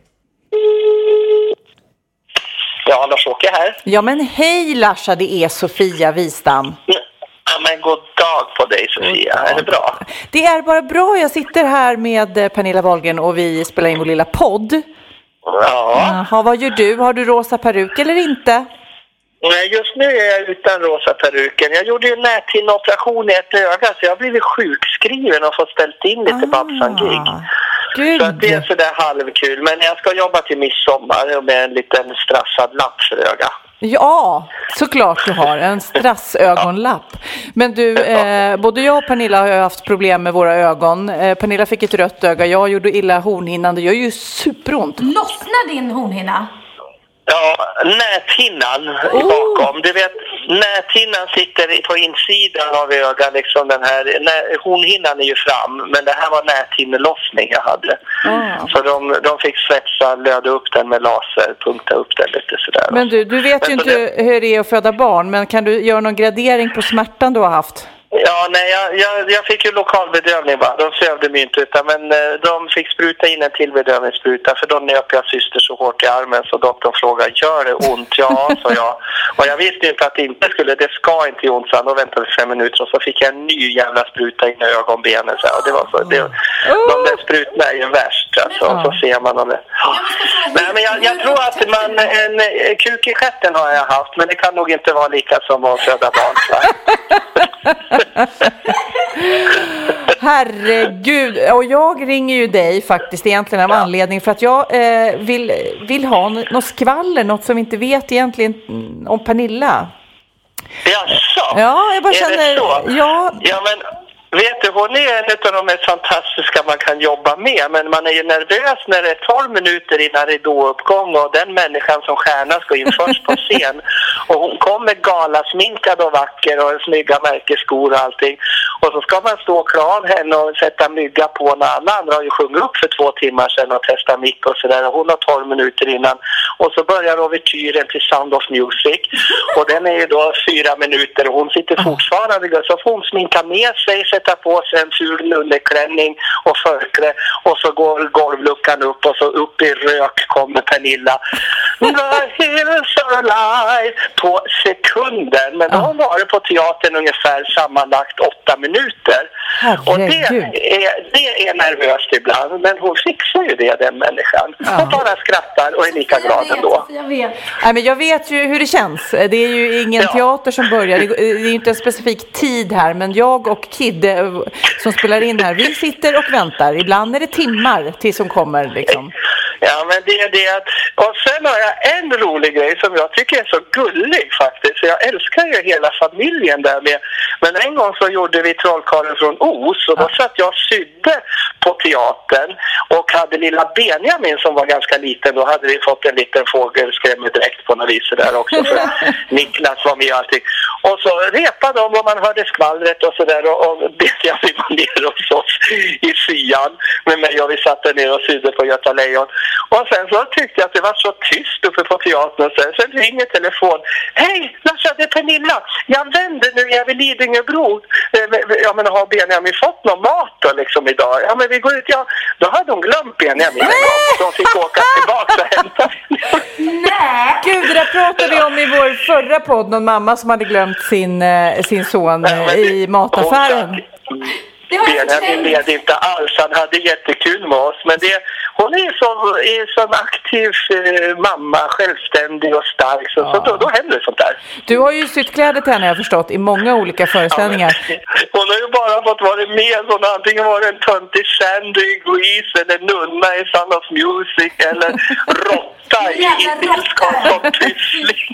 Ja, Lars-Åke här. Ja, men hej Larsa, det är Sofia Wistam. Ja, men god dag på dig, Sofia. Är det bra? Det är bara bra. Jag sitter här med Pernilla Wahlgren och vi spelar in vår lilla podd. Ja. Jaha, vad gör du? Har du rosa peruk eller inte? Nej, just nu är jag utan rosa peruken. Jag gjorde ju en näthinneoperation i ett öga så jag har blivit sjukskriven och fått ställt in lite ah. Babsan-gig. Gud. Så det är sådär halvkul. Men jag ska jobba till midsommar med en liten strassad lapp för öga. Ja, såklart du har en strassögonlapp. Men du, eh, både jag och Pernilla har ju haft problem med våra ögon. Eh, Pernilla fick ett rött öga, jag gjorde illa hornhinnan. Det gör ju superont. Lossnar din hornhinna? Ja, näthinnan oh. bakom. Du vet, näthinnan sitter på insidan av ögat. Liksom den här, nä, hornhinnan är ju fram, men det här var näthinnelossning jag hade. Oh. Så de, de fick svetsa, löda upp den med laser, punkta upp den lite sådär. Men du, du vet men ju inte det... hur det är att föda barn, men kan du göra någon gradering på smärtan du har haft? Ja, nej, jag, jag, jag fick ju lokal bedövning bara. De sövde mig inte utan, men de fick spruta in en till bedövningsspruta för då nöp jag syster så hårt i armen så doktorn frågade, gör det ont? Ja, så jag. Och jag visste inte att det inte skulle, det ska inte ont, så då väntade fem minuter och så fick jag en ny jävla spruta in i ögonbenet. Så, och det var så, det, de där sprutna är ju värst, alltså, så ser man om det. Nej, men jag, jag tror att man, en kuk i stjärten har jag haft, men det kan nog inte vara lika som att föda barn, så. Herregud, och jag ringer ju dig faktiskt egentligen av ja. anledning för att jag eh, vill, vill ha något skvaller, något som vi inte vet egentligen om Pernilla. Jaså? Ja, jag bara känner... Är det så? Ja, ja men... Vet du, hon är en av de mest fantastiska man kan jobba med. Men man är ju nervös när det är tolv minuter innan ridåuppgång och den människan som stjärna ska in först på scen. Och hon kommer galasminkad och vacker och snygga märkeskor och allting. Och så ska man stå och klar henne och sätta mygga på när alla andra har ju sjungit upp för två timmar sedan och testa mick och sådär. Och hon har tolv minuter innan. Och så börjar overtyren till Sound of Music. Och den är ju då fyra minuter och hon sitter fortfarande. Så får hon sminka med sig, sätta på sig en ful nulleklänning och förkle och så går golvluckan upp och så upp i rök kommer Pernilla. The hills are alive på sekunden. Men då har hon varit på teatern ungefär sammanlagt åtta minuter. Herregud. Och det är, det är nervöst ibland, men hon fixar ju det, den människan. Ja. Hon bara skrattar och är lika glad ändå. Jag vet. Nej, men jag vet ju hur det känns. Det är ju ingen ja. teater som börjar. Det är ju inte en specifik tid här, men jag och Kid som spelar in här, vi sitter och väntar. Ibland är det timmar tills hon kommer liksom. Ja, men det är det. Och sen har jag en rolig grej som jag tycker är så gullig faktiskt. Jag älskar ju hela familjen där med. Men en gång så gjorde vi Trollkarlen från Os och då satt jag och sydde på teatern och hade lilla Benjamin som var ganska liten. Då hade vi fått en liten fågelskrämmedräkt på något vis där också. För Niklas var med och allting. Och så repade de och man hörde skvallret och sådär. Och, och Benjamin var nere hos oss i syan med mig och vi satt där nere och sydde på Göta Lejon. Och sen så tyckte jag att det var så tyst uppe på teatern. Och sen, sen ringer telefon. Hej, Larsa, det är Pernilla. Jag vänder nu, jag är vid Lidingöbro. Ja, men har Benjamin fått någon mat då liksom idag? Ja, men vi går ut. Ja, då hade hon glömt Benjamin en gång. Så de fick åka tillbaka och hämta. Nej! Gud, det där pratade vi om i vår förra podd. Någon mamma som hade glömt sin, sin son Nej, i mataffären. Benjamin led inte alls. Han hade jättekul med oss. Men det, hon är så, är så en aktiv eh, mamma, självständig och stark. Så, ja. så då, då händer det sånt där. Du har ju sytt kläder till henne, jag har förstått, i många olika föreställningar. Ja, hon har ju bara fått vara med. Hon har antingen varit en tönt i Sandy i Grease eller nunna i Sound of Music eller råtta i Ilskap som Pyssling.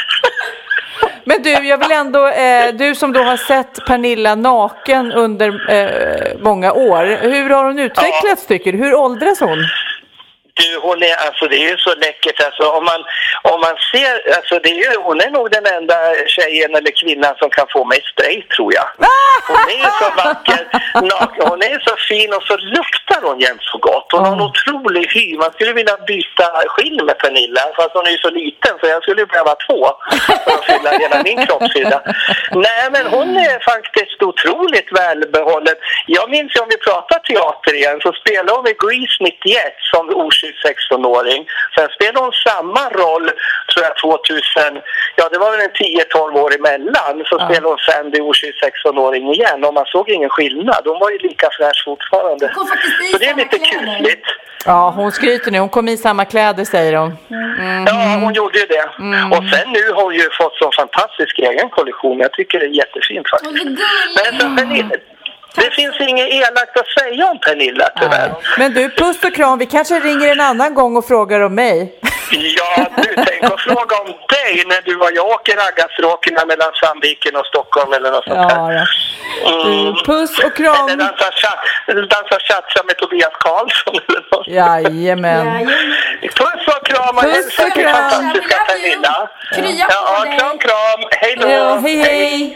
Men du, jag vill ändå, eh, du som då har sett Pernilla naken under eh, många år, hur har hon utvecklats ja. tycker du? Hur åldras hon? Du, hon är, alltså det är ju så läckert, alltså om man, om man ser, alltså det är ju, hon är nog den enda tjejen eller kvinnan som kan få mig straight, tror jag. Hon är ju så vacker, naken, hon är så fin och så luktar hon jämt så gott. Hon har en otrolig hy, man skulle vilja byta skinn med Pernilla, fast hon är ju så liten så jag skulle behöva två för att fylla hela min kroppshydda. Nej, men hon är faktiskt otroligt välbehållen. Jag minns ju om vi pratar teater igen så spelade hon i Grease nittioett som oskydd sexton-åring. Sen spelade hon samma roll, tror jag, tvåtusen. Ja, det var väl en tio tolv år emellan. Så ja. spelade hon Sandy oskydd sexton-åring igen. Och man såg ingen skillnad. Hon var ju lika fräsch fortfarande. Så det är lite kusligt. Ja, hon skryter nu. Hon kom i samma kläder, säger hon. Mm. Ja, hon gjorde ju det. Mm. Och sen nu har hon ju fått så fantastisk egen kollektion. Jag tycker det är jättefint faktiskt. Men så, men, det finns inget elakt att säga om Pernilla, tyvärr. Nej. Men du, puss och kram. Vi kanske ringer en annan gång och frågar om mig. Ja, du, tänk att fråga om dig när du och jag åker raggarstråkarna mellan Sandviken och Stockholm eller något sånt här. Ja, ja. Mm. Puss och kram. Eller dansa cha-cha med Tobias Karlsson eller något. Jajamän. Puss och kram och hälsa till fantastiska Pernilla. Krya på ja, dig. Kram, kram. Hej då. Ja, hej, hej.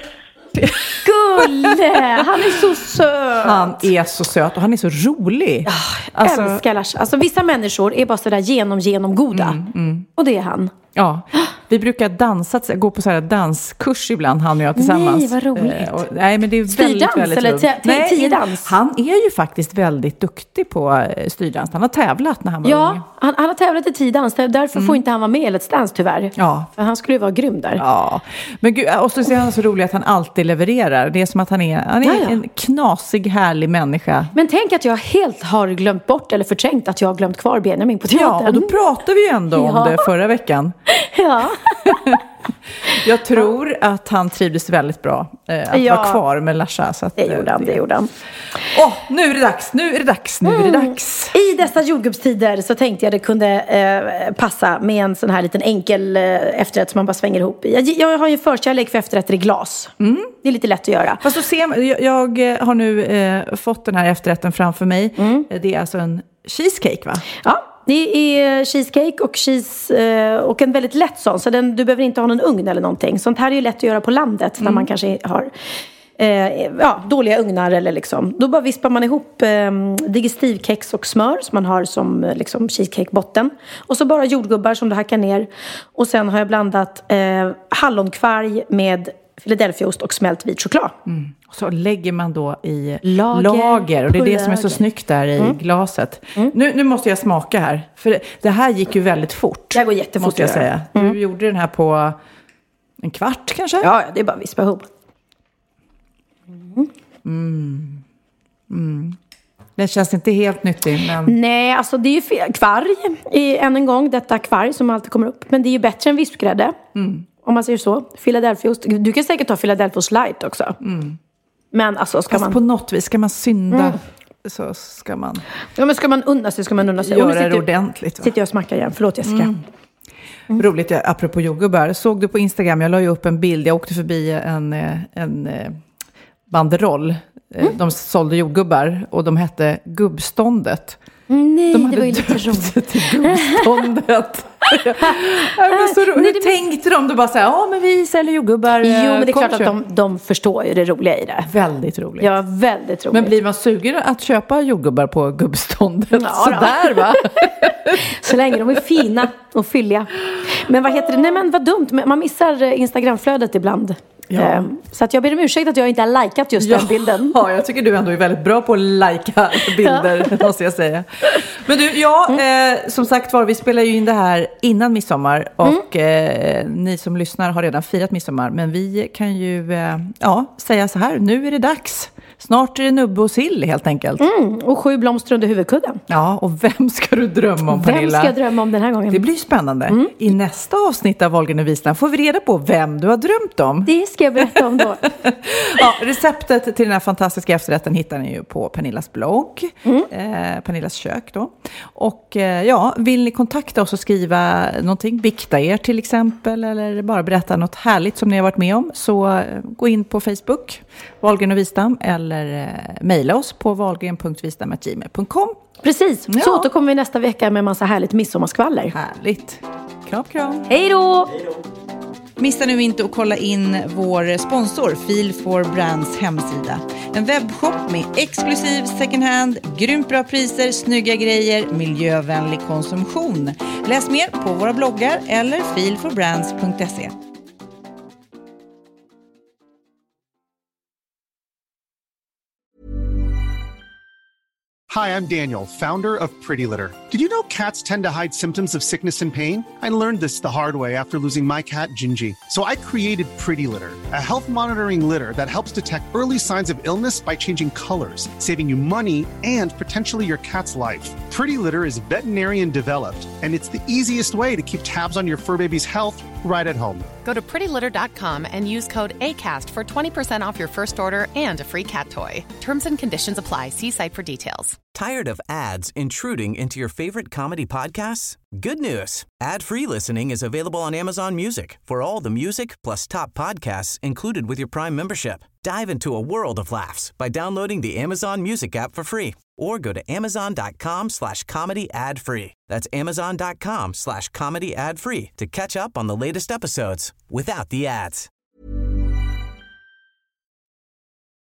Gulle, han är så söt. Han är så söt och han är så rolig. Oh, alltså, älskar Lars. Alltså vissa människor är bara sådär genom genom goda. Mm, mm. Och det är han. Ja, vi brukar dansa, gå på så här danskurs ibland, han och jag tillsammans. Nej, vad roligt. Eh, och, nej, men det är styrdans väldigt, väldigt eller t- t- tiodans? Han är ju faktiskt väldigt duktig på styrdans. Han har tävlat när han var ja, ung. Han, han har tävlat i tiodans. Därför mm. får inte han vara med i Let's Dance tyvärr. Ja. För han skulle ju vara grym där. Ja, men gud, och så är han så rolig att han alltid levererar. Det är som att han är, han är ja, ja. en knasig, härlig människa. Men tänk att jag helt har glömt bort eller förträngt att jag har glömt kvar Benjamin på teatern. Ja, och då pratade vi ju ändå ja. om det förra veckan. Ja. Jag tror att han trivdes väldigt bra eh, att ja. vara kvar med Larsa. Så att, det gjorde han, det gjorde han. Åh, nu är det dags, nu är det dags, nu mm. är det dags. I dessa jordgubbstider så tänkte jag det kunde eh, passa med en sån här liten enkel eh, efterrätt som man bara svänger ihop i. Jag, jag har ju förkärlek för efterrätter i glas. Mm. Det är lite lätt att göra. Fast så ser man, jag, jag har nu eh, fått den här efterrätten framför mig. Mm. Det är alltså en cheesecake, va? Ja. Det är cheesecake och cheese och en väldigt lätt sån. Så den, du behöver inte ha någon ugn eller någonting. Sånt här är ju lätt att göra på landet. Mm. När man kanske har eh, ja, dåliga ugnar eller liksom. Då bara vispar man ihop eh, digestivkex och smör. Som man har som liksom, cheesecakebotten. Och så bara jordgubbar som du hackar ner. Och sen har jag blandat eh, hallonkvarg med Philadelphiaost och smält vit choklad. Mm. Så lägger man då i lager, lager och det är det som är så snyggt där i mm. glaset. Mm. Nu, nu måste jag smaka här. För det här gick ju väldigt fort. Det går jättefort, måste jag säga. Mm. Du gjorde den här på en kvart kanske? Ja, det är bara att vispa ihop. Mm. Mm. Mm. Det känns inte helt nyttig, men... Nej, alltså det är ju fel. Kvarg, i, än en gång, detta kvarg som alltid kommer upp. Men det är ju bättre än vispgrädde. Mm. Om man säger så. Philadelphiaost. Du kan säkert ta Philadelphiaost light också. Mm. Men alltså ska Fast man... på något vis, ska man synda mm. så ska man... Ja, men ska man unna sig, ska man unna sig. Göra det sitter, ordentligt. Va? Sitter jag och smackar igen. Förlåt, Jessica. Mm. Mm. Roligt, jag, apropå jordgubbar. Såg du på Instagram, jag la ju upp en bild. Jag åkte förbi en, en banderoll. Mm. De sålde jordgubbar och de hette Gubbståndet. Nej, de det var ju lite roligt. Till Gubbståndet. Ja, så ro- Hur det... tänkte de? Då bara så här, ja men vi säljer jordgubbar. Jo, men det är klart att de, de förstår ju det roliga i det. Väldigt roligt. Ja, väldigt roligt. Men blir man sugen att köpa jordgubbar på Gubbståndet? Ja, så där va? Så länge de är fina och fylliga. Men vad heter det? Nej men vad dumt. Man missar Instagramflödet ibland. Ja. Så att jag ber om ursäkt att jag inte har likat just ja. den bilden. Ja, jag tycker du ändå är väldigt bra på att lika bilder, måste jag säga. Men du, ja, mm. eh, som sagt var, vi spelar ju in det här innan midsommar. Och mm. eh, ni som lyssnar har redan firat midsommar. Men vi kan ju eh, ja, säga så här, nu är det dags. Snart är det nubbe och sill helt enkelt. Mm, och sju blomster under huvudkudden. Ja, och vem ska du drömma om, Pernilla? Vem ska jag drömma om den här gången? Det blir spännande. Mm. I nästa avsnitt av Wahlgren och Wistam får vi reda på vem du har drömt om. Det ska jag berätta om då. Ja, receptet till den här fantastiska efterrätten hittar ni ju på Pernillas blogg. Mm. Eh, Pernillas kök då. Och eh, ja, vill ni kontakta oss och skriva någonting, bikta er till exempel, eller bara berätta något härligt som ni har varit med om, så eh, gå in på Facebook, Wahlgren och Wistam, eller eh, mejla oss på wahlgren punkt wistam at gmail punkt com. Precis, ja. Så återkommer vi nästa vecka med en massa härligt midsommarskvaller. Härligt. Kram, kram. Hej då! Missa nu inte att kolla in vår sponsor Feel for Brands hemsida. En webbshop med exklusiv second hand, grymt bra priser, snygga grejer, miljövänlig konsumtion. Läs mer på våra bloggar eller feel for brands punkt se. Hi, I'm Daniel, founder of Pretty Litter. Did you know cats tend to hide symptoms of sickness and pain? I learned this the hard way after losing my cat, Gingy. So I created Pretty Litter, a health monitoring litter that helps detect early signs of illness by changing colors, saving you money and potentially your cat's life. Pretty Litter is veterinarian developed, and it's the easiest way to keep tabs on your fur baby's health right at home. Go to pretty litter dot com and use code ACAST for twenty percent off your first order and a free cat toy. Terms and conditions apply. See site for details. Tired of ads intruding into your favorite comedy podcasts? Good news. Ad-free listening is available on Amazon Music for all the music plus top podcasts included with your Prime membership. Dive into a world of laughs by downloading the Amazon Music app for free or go to amazon.com slash comedy ad free. That's amazon.com slash comedy ad free to catch up on the latest episodes without the ads.